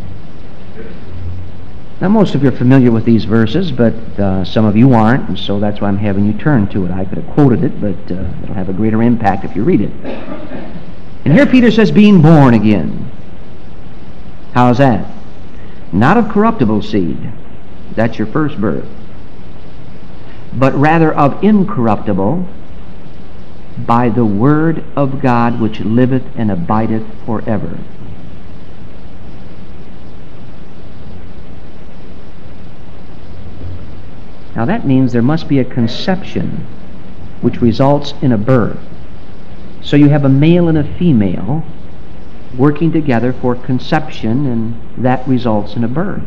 Now, most of you are familiar with these verses, but uh, some of you aren't, and so that's why I'm having you turn to it. I could have quoted it, but uh, it'll have a greater impact if you read it. And here Peter says, being born again. How's that? Not of corruptible seed. That's your first birth. But rather of incorruptible, by the word of God which liveth and abideth forever. Now that means there must be a conception which results in a birth. So you have a male and a female working together for conception, and that results in a birth.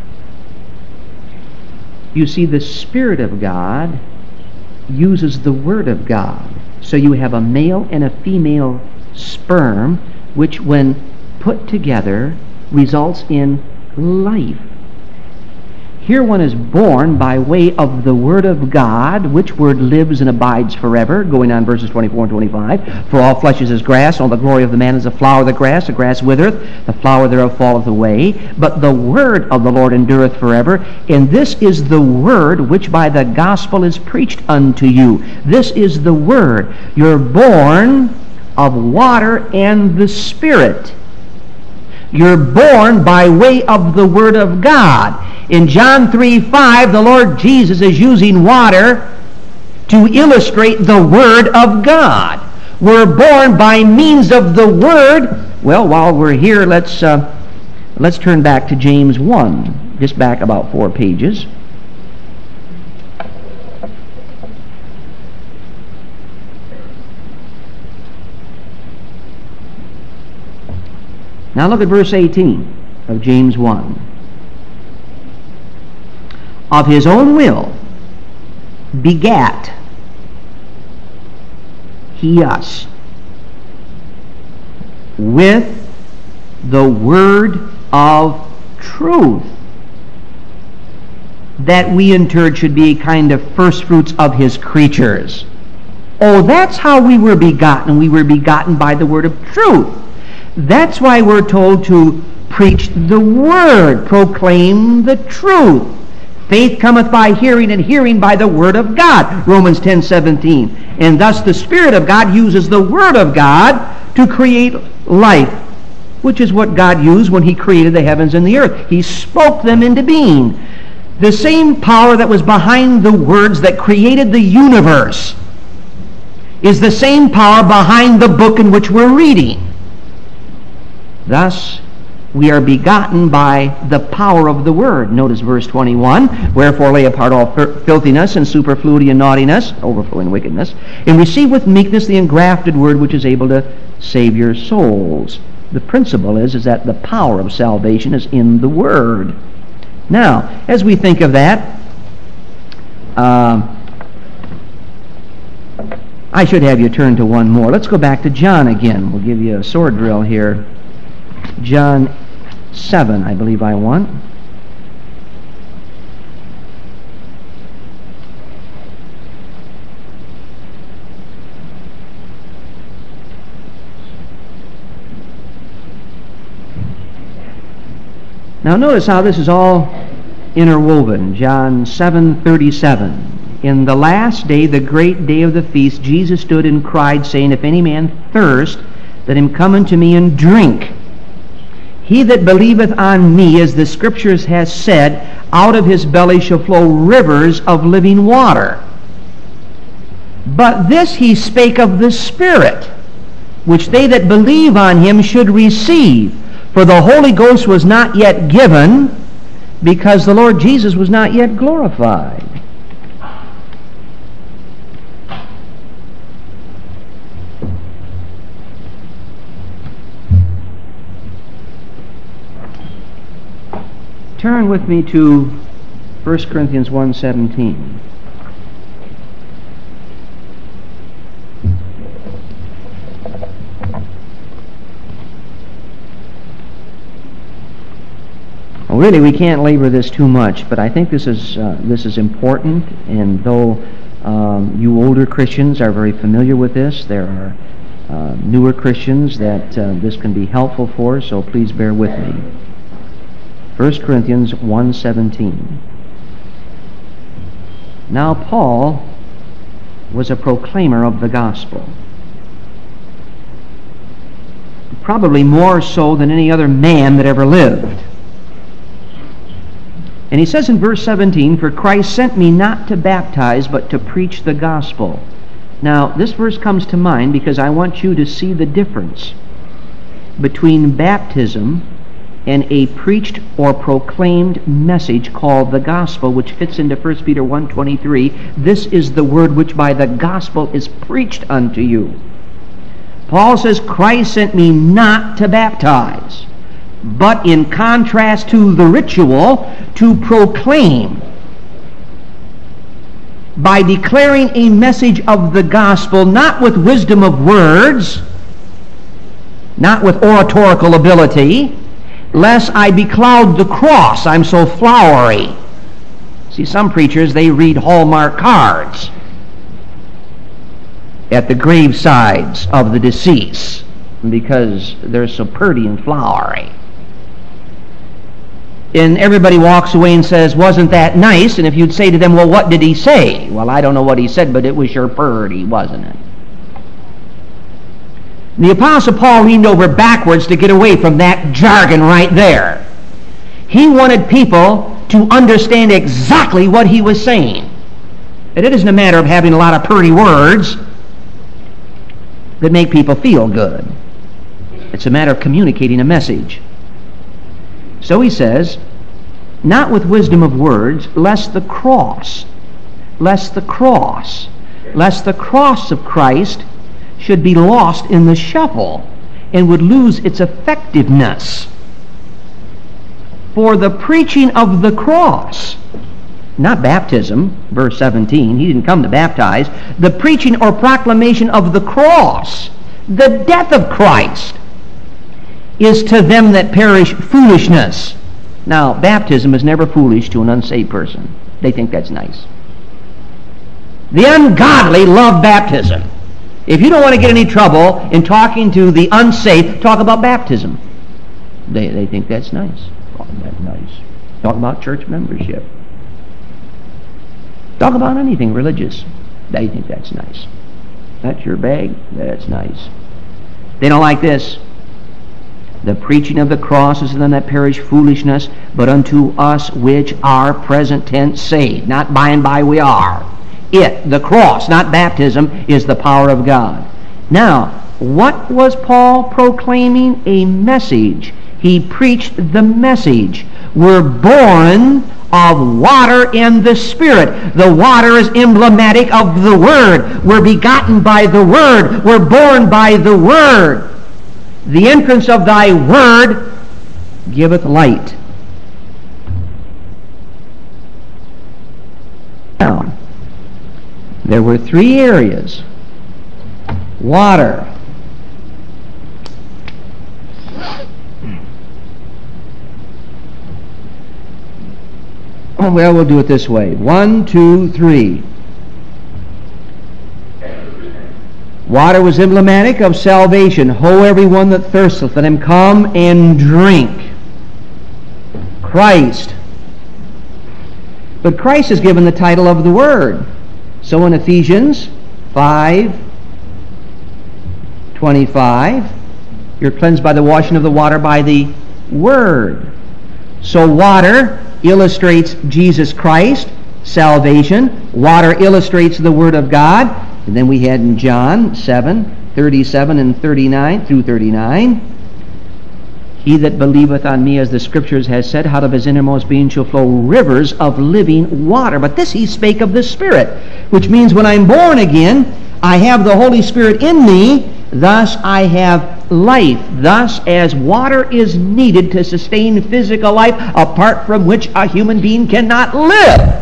You see, the Spirit of God uses the Word of God. So you have a male and a female sperm, which when put together results in life. Here one is born by way of the Word of God, which Word lives and abides forever, going on verses twenty-four and twenty-five. For all flesh is as grass, all the glory of the man is the flower of the grass. The grass withereth, the flower thereof falleth away. But the Word of the Lord endureth forever. And this is the Word which by the gospel is preached unto you. This is the Word. You're born of water and the Spirit. You're born by way of the Word of God. In John three five, the Lord Jesus is using water to illustrate the Word of God. We're born by means of the Word. Well, while we're here, let's uh, let's turn back to James one, just back about four pages. Now look at verse eighteen of James one. Of his own will begat he us with the word of truth, that we in turn should be a kind of first fruits of his creatures. Oh, that's how we were begotten. We were begotten by the word of truth. That's why we're told to preach the word, proclaim the truth. Faith cometh by hearing, and hearing by the word of God, Romans ten seventeen. And thus the Spirit of God uses the word of God to create life, which is what God used when he created the heavens and the earth. He spoke them into being. The same power that was behind the words that created the universe is the same power behind the book in which we're reading. Thus, we are begotten by the power of the word. Notice verse twenty-one. Wherefore lay apart all filthiness and superfluity and naughtiness, overflowing wickedness, and receive with meekness the engrafted word which is able to save your souls. The principle is, is that the power of salvation is in the word. Now, as we think of that, uh, I should have you turn to one more. Let's go back to John again. We'll give you a sword drill here. John seven, I believe I want. Now notice how this is all interwoven. John seven thirty-seven. In the last day, the great day of the feast, Jesus stood and cried, saying, If any man thirst, let him come unto me and drink. He that believeth on me, as the Scriptures has said, out of his belly shall flow rivers of living water. But this he spake of the Spirit, which they that believe on him should receive. For the Holy Ghost was not yet given, because the Lord Jesus was not yet glorified. Turn with me to First Corinthians one seventeen. Well, really, we can't labor this too much, but I think this is uh, this is important. And though um, you older Christians are very familiar with this, there are uh, newer Christians that uh, this can be helpful for. So please bear with me. First Corinthians one seventeen. Now Paul was a proclaimer of the gospel, probably more so than any other man that ever lived. And he says in verse seventeen, "For Christ sent me not to baptize, but to preach the gospel." Now, this verse comes to mind because I want you to see the difference between baptism and a preached or proclaimed message called the gospel, which fits into First Peter one twenty-three. This is the word which by the gospel is preached unto you. Paul says, Christ sent me not to baptize, but in contrast to the ritual, to proclaim. By declaring a message of the gospel, not with wisdom of words, not with oratorical ability, lest I becloud the cross. I'm so flowery. See, some preachers, they read Hallmark cards at the gravesides of the deceased because they're so pretty and flowery. And everybody walks away and says, wasn't that nice? And if you'd say to them, well, what did he say? Well, I don't know what he said, but it was sure pretty, wasn't it? The Apostle Paul leaned over backwards to get away from that jargon right there. He wanted people to understand exactly what he was saying. And it isn't a matter of having a lot of pretty words that make people feel good. It's a matter of communicating a message. So he says, not with wisdom of words, lest the cross, lest the cross, lest the cross of Christ should be lost in the shuffle and would lose its effectiveness. For the preaching of the cross, not baptism, verse seventeen, he didn't come to baptize, the preaching or proclamation of the cross, the death of Christ, is to them that perish foolishness. Now, baptism is never foolish to an unsaved person. They think that's nice. The ungodly love baptism. If you don't want to get any trouble in talking to the unsaved, talk about baptism. They they think that's nice. Oh, that's nice. Talk about church membership. Talk about anything religious. They think that's nice. That's your bag. That's nice. They don't like this. The preaching of the cross is to them that perish foolishness, but unto us which are present tense saved. Not by and by we are. It, the cross, not baptism, is the power of God. Now, what was Paul proclaiming? A message. He preached the message. We're born of water and the Spirit. The water is emblematic of the Word. We're begotten by the Word. We're born by the Word. The entrance of thy Word giveth light. Now, there were three areas. Water. Oh, well, we'll do it this way. One, two, three. Water was emblematic of salvation. Ho, everyone that thirsteth, let him come and drink. Christ. But Christ is given the title of the Word. So in Ephesians five twenty-five, you're cleansed by the washing of the water by the Word. So water illustrates Jesus Christ, salvation. Water illustrates the Word of God. And then we had in John seven thirty-seven and thirty-nine through thirty-nine. He that believeth on me, as the Scriptures has said, out of his innermost being shall flow rivers of living water. But this he spake of the Spirit, which means when I'm born again, I have the Holy Spirit in me, thus I have life. Thus, as water is needed to sustain physical life, apart from which a human being cannot live,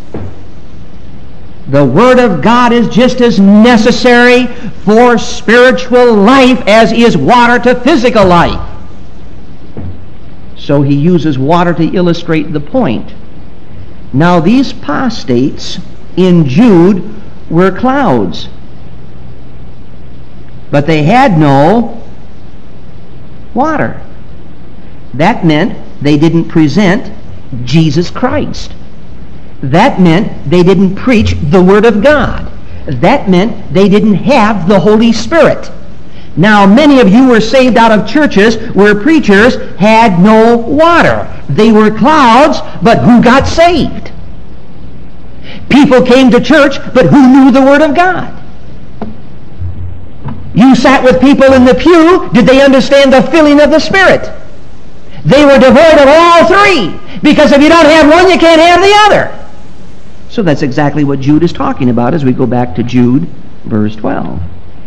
the Word of God is just as necessary for spiritual life as is water to physical life. So he uses water to illustrate the point. Now these apostates in Jude were clouds, but they had no water. That meant they didn't present Jesus Christ. That meant they didn't preach the Word of God. That meant they didn't have the Holy Spirit. Now, many of you were saved out of churches where preachers had no water. They were clouds, but who got saved? People came to church, but who knew the Word of God? You sat with people in the pew. Did they understand the filling of the Spirit? They were devoid of all three, because if you don't have one, you can't have the other. So that's exactly what Jude is talking about as we go back to Jude, verse twelve.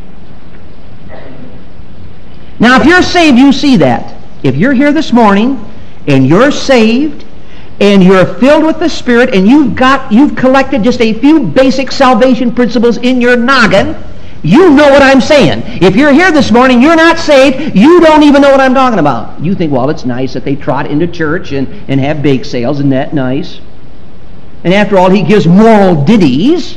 Now, if you're saved, you see that. If you're here this morning and you're saved and you're filled with the Spirit and you've got you've collected just a few basic salvation principles in your noggin, you know what I'm saying. If you're here this morning, you're not saved, you don't even know what I'm talking about. You think, well, it's nice that they trot into church and, and have bake sales. Isn't that nice? And after all, he gives moral ditties.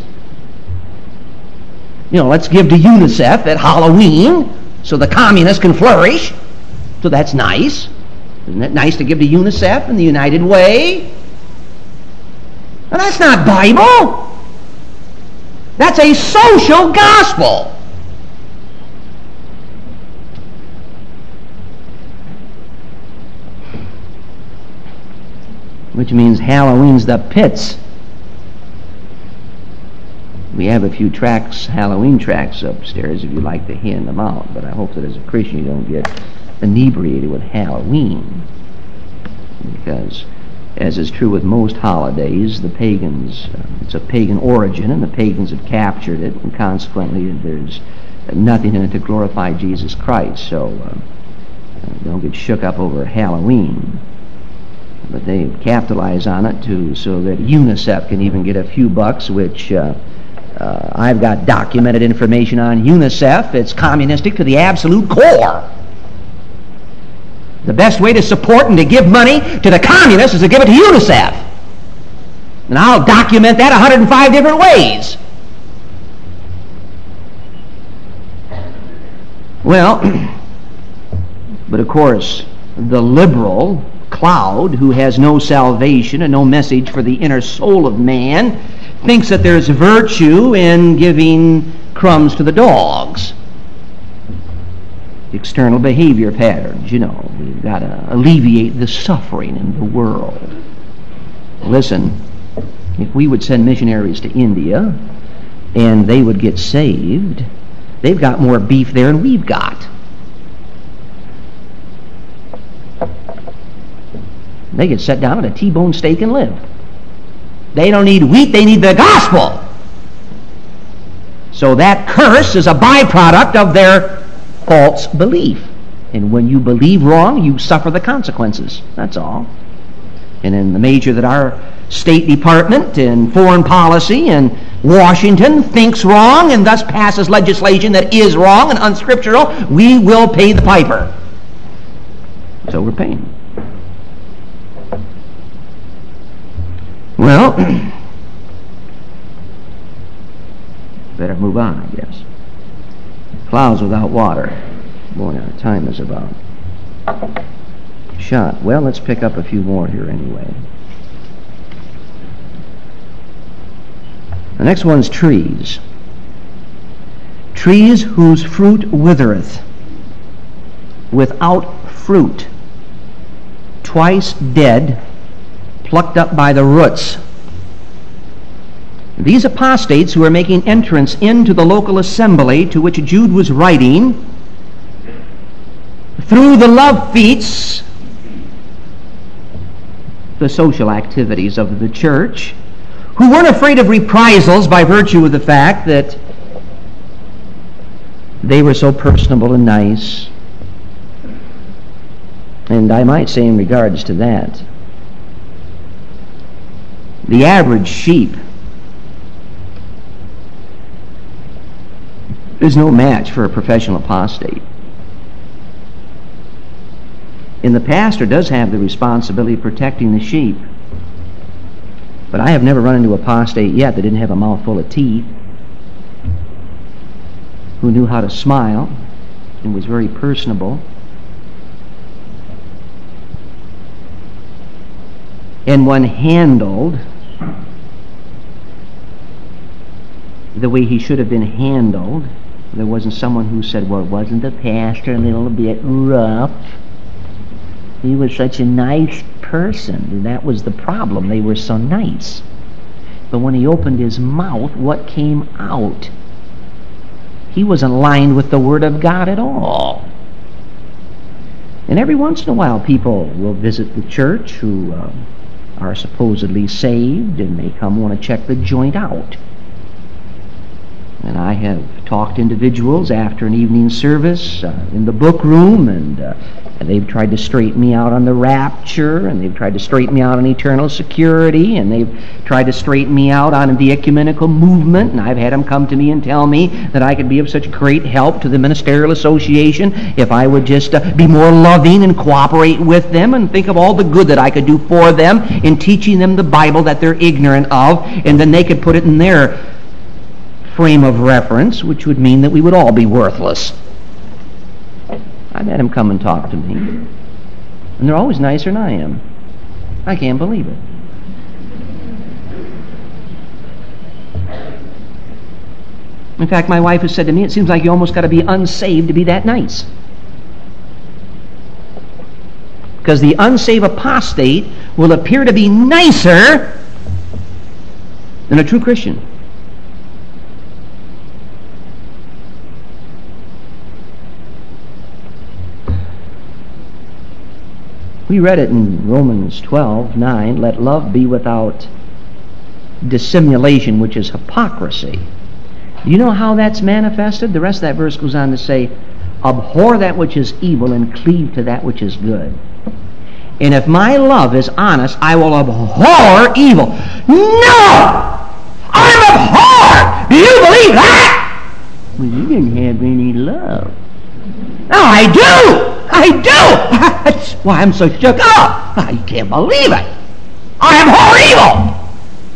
You know, let's give to UNICEF at Halloween so the communists can flourish. So that's nice. Isn't it nice to give to UNICEF and the United Way? Now that's not Bible. That's a social gospel. Which means Halloween's the pits. We have a few tracts, Halloween tracts upstairs if you'd like to hand them out, but I hope that as a Christian you don't get inebriated with Halloween. Because, as is true with most holidays, the pagans, uh, it's a pagan origin, and the pagans have captured it, and consequently there's nothing in it to glorify Jesus Christ. So uh, don't get shook up over Halloween. But they capitalize on it too, so that UNICEF can even get a few bucks, which uh, uh, I've got documented information on UNICEF. It's communistic to the absolute core. The best way to support and to give money to the communists is to give it to UNICEF. And I'll document that one hundred five different ways. Well, but of course, the liberal cloud, who has no salvation and no message for the inner soul of man, thinks that there's virtue in giving crumbs to the dogs. External behavior patterns, you know. We've got to alleviate the suffering in the world. Listen, if we would send missionaries to India and they would get saved, they've got more beef there than we've got. They can sit down at a T-bone steak and live. They don't need wheat, they need the gospel. So that curse is a byproduct of their false belief. And when you believe wrong, you suffer the consequences. That's all. And in the measure that our State Department and foreign policy and Washington thinks wrong and thus passes legislation that is wrong and unscriptural, we will pay the piper. So we're paying. Well, better move on, I guess. Clouds without water. Boy, now time is about shot. Well, let's pick up a few more here anyway. The next one's trees. Trees whose fruit withereth, without fruit, twice dead, plucked up by the roots. These apostates who were making entrance into the local assembly to which Jude was writing, through the love feasts, the social activities of the church, who weren't afraid of reprisals by virtue of the fact that they were so personable and nice. And I might say in regards to that, the average sheep is no match for a professional apostate. And the pastor does have the responsibility of protecting the sheep. But I have never run into an apostate yet that didn't have a mouthful of teeth, who knew how to smile and was very personable. And when handled the way he should have been handled, there wasn't someone who said, well, wasn't the pastor a little bit rough? He was such a nice person. And that was the problem. They were so nice. But when he opened his mouth, what came out? He wasn't lined with the Word of God at all. And every once in a while, people will visit the church who uh, are supposedly saved, and they come want to check the joint out. And I have talked to individuals after an evening service uh, in the book room, and, uh, and they've tried to straighten me out on the rapture, and they've tried to straighten me out on eternal security, and they've tried to straighten me out on the ecumenical movement, and I've had them come to me and tell me that I could be of such great help to the ministerial association if I would just uh, be more loving and cooperate with them and think of all the good that I could do for them in teaching them the Bible that they're ignorant of, and then they could put it in their frame of reference, which would mean that we would all be worthless. I've had them come and talk to me, and they're always nicer than I am. I can't believe it. In fact, my wife has said to me, it seems like you almost got to be unsaved to be that nice. Because the unsaved apostate will appear to be nicer than a true Christian. We read it in Romans twelve nine, let love be without dissimulation, which is hypocrisy. Do you know how that's manifested? The rest of that verse goes on to say, abhor that which is evil and cleave to that which is good. And if my love is honest, I will abhor evil. No! I'm abhorred! Do you believe that? Well, you didn't have any love. No, I do! I do! That's why I'm so shook up. I can't believe it. I abhor evil!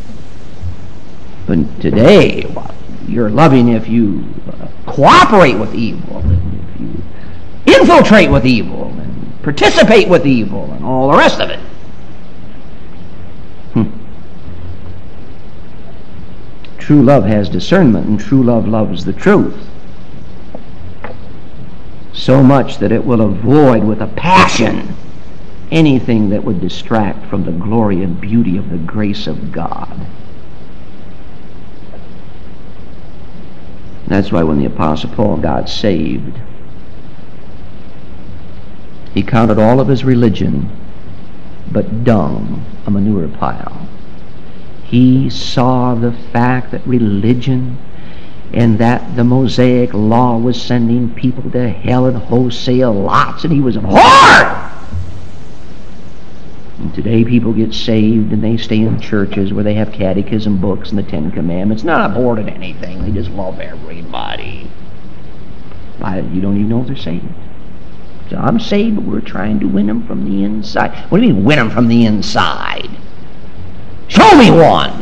But today, well, you're loving if you uh, cooperate with evil, and if you infiltrate with evil, and participate with evil, and all the rest of it. Hmm. True love has discernment, and true love loves the truth. So much that it will avoid with a passion anything that would distract from the glory and beauty of the grace of God. That's why when the Apostle Paul got saved, he counted all of his religion but dung, a manure pile. He saw the fact that religion and that the Mosaic law was sending people to hell in wholesale lots, and he was abhorred. And today people get saved and they stay in churches where they have catechism books and the Ten Commandments. Not abhorred at anything. They just love everybody. I, you don't even know if they're saved. So I'm saved, but we're trying to win them from the inside. What do you mean win them from the inside? Show me one.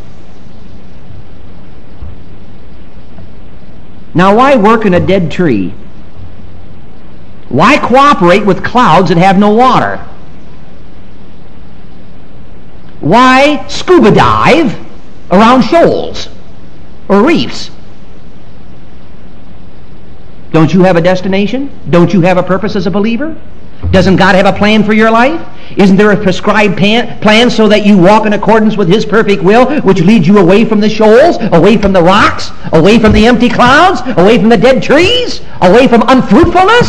Now, why work in a dead tree? Why cooperate with clouds that have no water? Why scuba dive around shoals or reefs? Don't you have a destination? Don't you have a purpose as a believer? Doesn't God have a plan for your life? Isn't there a prescribed pan, plan so that you walk in accordance with His perfect will, which leads you away from the shoals, away from the rocks, away from the empty clouds, away from the dead trees, away from unfruitfulness?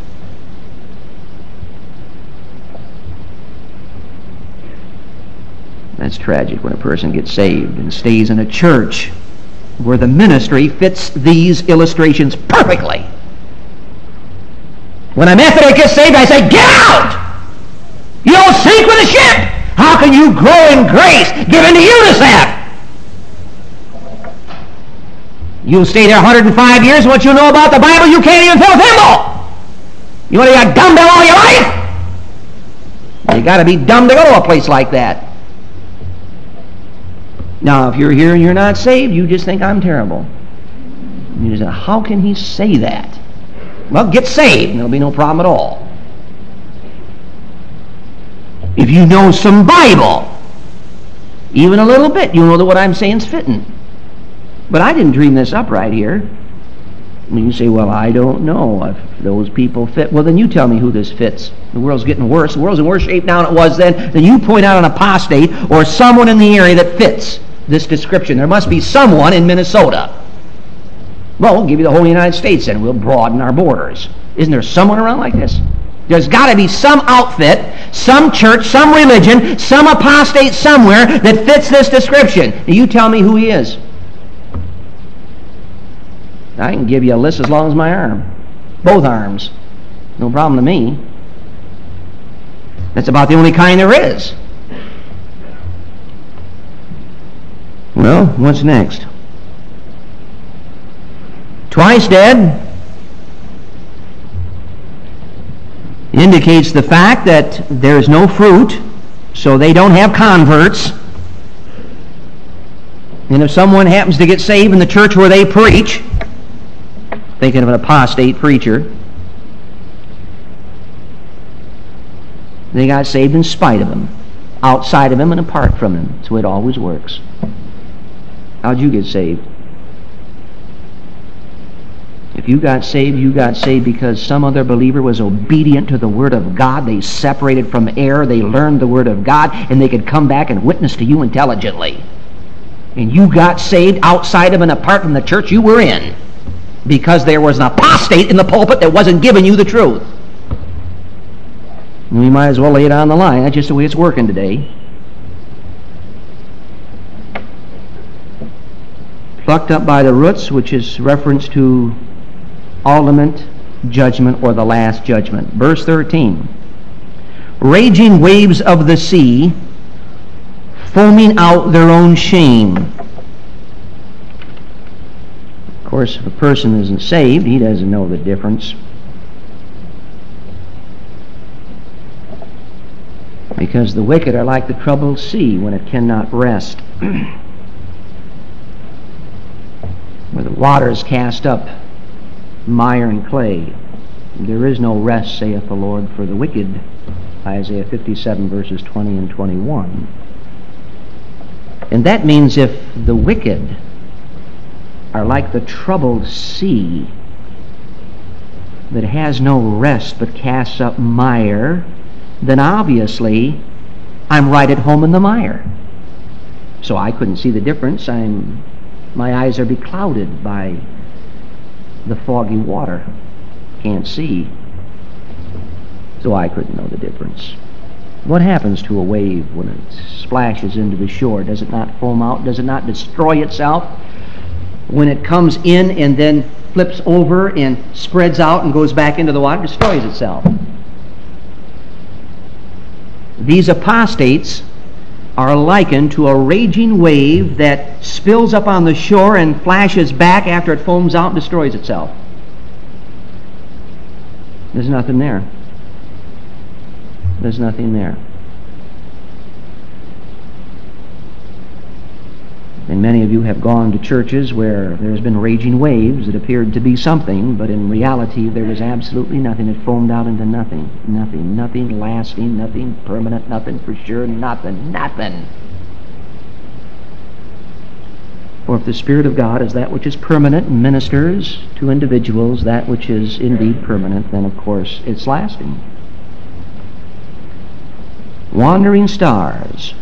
That's tragic when a person gets saved and stays in a church where the ministry fits these illustrations perfectly. When a Methodist gets saved, I say, get out! You don't sink with a ship! How can you grow in grace given to UNICEF? You'll stay there one hundred five years, and what you know about the Bible, you can't even fill a thimble! You want to be a dumbbell all your life? You got to be dumb to go to a place like that. Now, if you're here and you're not saved, you just think I'm terrible. You say, how can he say that? Well, get saved, and there'll be no problem at all. If you know some Bible, even a little bit, you'll know that what I'm saying is fitting. But I didn't dream this up right here. And you say, well, I don't know if those people fit. Well, then you tell me who this fits. The world's getting worse. The world's in worse shape now than it was then. Then you point out an apostate or someone in the area that fits this description. There must be someone in Minnesota. Well, we'll give you the whole United States and we'll broaden our borders. Isn't there someone around like this? There's got to be some outfit, some church, some religion, some apostate somewhere that fits this description. Now you tell me who he is. I can give you a list as long as my arm. Both arms. No problem to me. That's about the only kind there is. Well, what's next? Twice dead indicates the fact that there is no fruit, so they don't have converts. And if someone happens to get saved in the church where they preach, thinking of an apostate preacher, they got saved in spite of him, outside of him and apart from him. That's the way it always works. How'd you get saved? If you got saved, you got saved because some other believer was obedient to the Word of God. They separated from error. They learned the Word of God, and they could come back and witness to you intelligently. And you got saved outside of and apart from the church you were in because there was an apostate in the pulpit that wasn't giving you the truth. And we might as well lay it on the line. That's just the way it's working today. Plucked up by the roots, which is reference to ultimate judgment or the last judgment. Verse thirteen. Raging waves of the sea, foaming out their own shame. Of course, if a person isn't saved, he doesn't know the difference. Because the wicked are like the troubled sea when it cannot rest. Where the waters cast up mire and clay. There is no rest, saith the Lord, for the wicked. Isaiah fifty-seven, verses twenty and twenty-one. And that means if the wicked are like the troubled sea that has no rest but casts up mire, then obviously I'm right at home in the mire. So I couldn't see the difference. I'm My eyes are beclouded by the foggy water. Can't see. So I couldn't know the difference. What happens to a wave when it splashes into the shore? Does it not foam out? Does it not destroy itself? When it comes in and then flips over and spreads out and goes back into the water, it destroys itself. These apostates are likened to a raging wave that spills up on the shore and flashes back after it foams out and destroys itself. There's nothing there. There's nothing there. And many of you have gone to churches where there's been raging waves that appeared to be something, but in reality there was absolutely nothing. It foamed out into nothing. Nothing. Nothing lasting. Nothing permanent. Nothing for sure. Nothing. Nothing. For if the Spirit of God is that which is permanent and ministers to individuals that which is indeed permanent, then of course it's lasting. Wandering stars.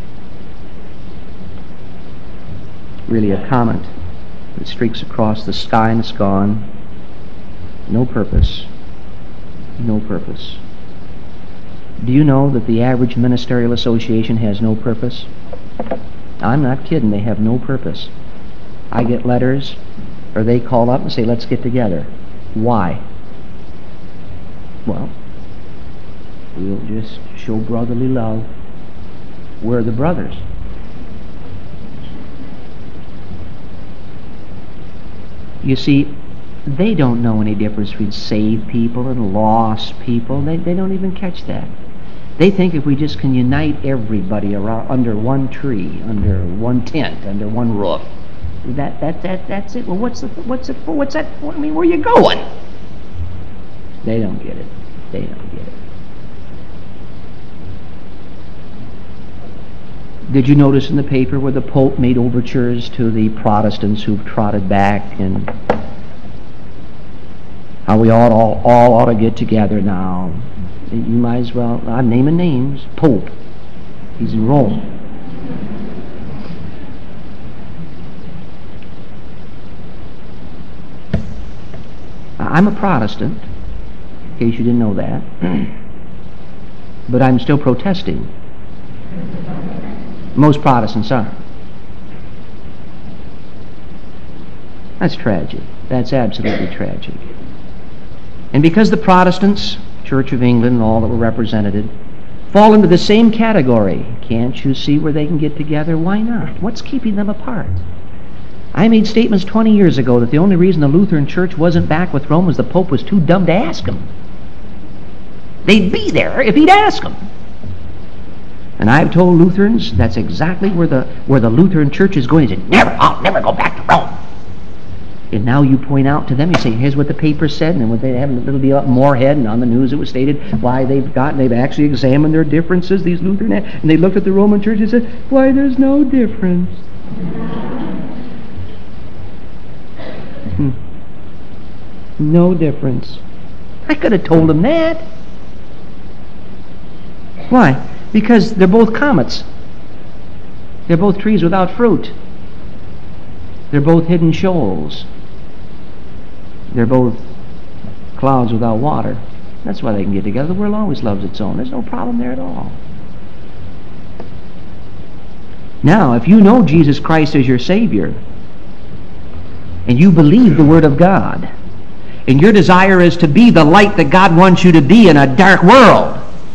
Really a comet that streaks across the sky and it's gone. No purpose. No purpose. Do you know that the average ministerial association has no purpose? I'm not kidding. They have no purpose. I get letters, or they call up and say, let's get together. Why? Well, we'll just show brotherly love. We're the brothers. You see, they don't know any difference between saved people and lost people. They, they don't even catch that. They think if we just can unite everybody around under one tree, under one tent, under one roof, that that that that's it. Well, what's the, what's it for? What's that for? I mean, where are you going? They don't get it. They don't get it. Did you notice in the paper where the Pope made overtures to the Protestants who've trotted back, and how we all, all, all ought to get together now? You might as well, I'm naming names. Pope. He's in Rome. I'm a Protestant, in case you didn't know that. But I'm still protesting. Most Protestants are. That's tragic. That's absolutely tragic. And because the Protestants, Church of England and all that were represented, fall into the same category, can't you see where they can get together? Why not? What's keeping them apart? I made statements twenty years ago that the only reason the Lutheran Church wasn't back with Rome was the Pope was too dumb to ask them. They'd be there if he'd ask them. And I've told Lutherans that's exactly where the where the Lutheran Church is going. They say, never, I'll never go back to Rome. And now you point out to them, you say, here's what the paper said, and when they have a little be up Moorhead, and on the news it was stated why they've gotten, they've actually examined their differences, these Lutheran, and they looked at the Roman Church and said, why, there's no difference. Hmm. No difference. I could have told them that. Why? Because they're both comets. They're both trees without fruit. They're both hidden shoals. They're both clouds without water. That's why they can get together. The world always loves its own. There's no problem there at all. Now, if you know Jesus Christ as your Savior, and you believe the Word of God, and your desire is to be the light that God wants you to be in a dark world,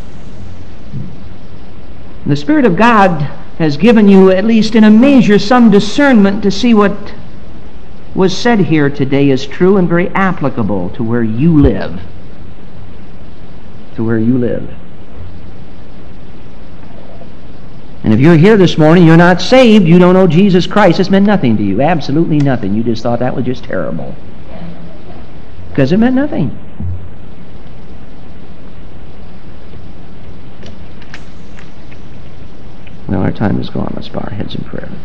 the Spirit of God has given you, at least in a measure, some discernment to see what was said here today is true and very applicable to where you live. To where you live. And if you're here this morning, you're not saved, you don't know Jesus Christ, it's meant nothing to you. Absolutely nothing. You just thought that was just terrible. Because it meant nothing. Well, our time is gone. Let's bow our heads in prayer.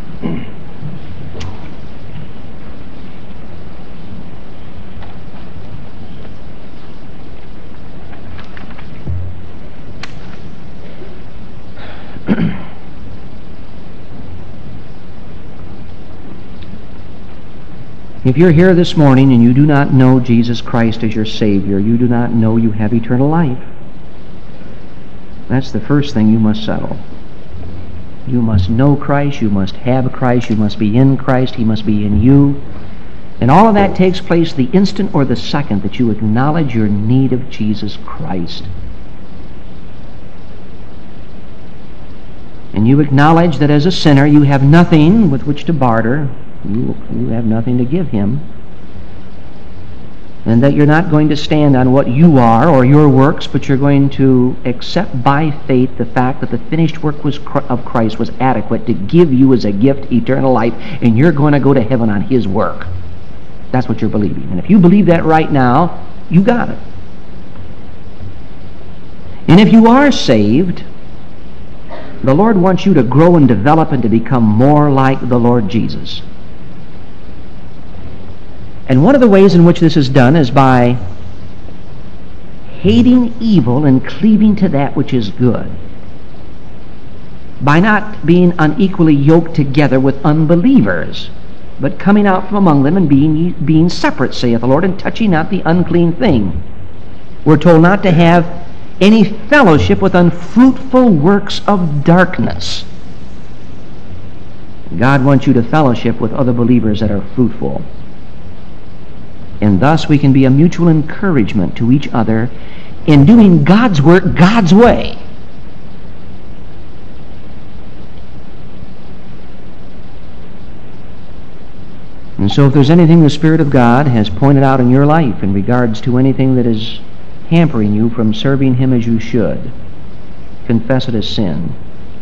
If you're here this morning and you do not know Jesus Christ as your Savior, you do not know you have eternal life, that's the first thing you must settle. You must know Christ, you must have Christ, you must be in Christ, He must be in you. And all of that takes place the instant or the second that you acknowledge your need of Jesus Christ. And you acknowledge that as a sinner you have nothing with which to barter, you, you have nothing to give Him. And that you're not going to stand on what you are or your works, but you're going to accept by faith the fact that the finished work was of Christ was adequate to give you as a gift eternal life, and you're going to go to heaven on His work. That's what you're believing. And if you believe that right now, you got it. And if you are saved, the Lord wants you to grow and develop and to become more like the Lord Jesus. And one of the ways in which this is done is by hating evil and cleaving to that which is good. by not being unequally yoked together with unbelievers, but coming out from among them and being, being separate, saith the Lord, and touching not the unclean thing. We're told not to have any fellowship with unfruitful works of darkness. God wants you to fellowship with other believers that are fruitful. And thus we can be a mutual encouragement to each other in doing God's work God's way. And so if there's anything the Spirit of God has pointed out in your life in regards to anything that is hampering you from serving Him as you should, confess it as sin,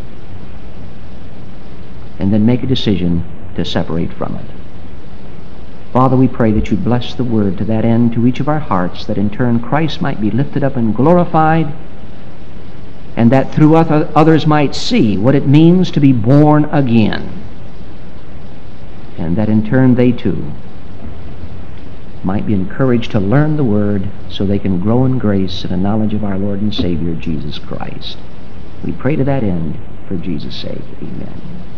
and then make a decision to separate from it. Father, we pray that you bless the Word to that end to each of our hearts, that in turn Christ might be lifted up and glorified, and that through others might see what it means to be born again, and that in turn they too might be encouraged to learn the Word so they can grow in grace and a knowledge of our Lord and Savior, Jesus Christ. We pray to that end for Jesus' sake. Amen.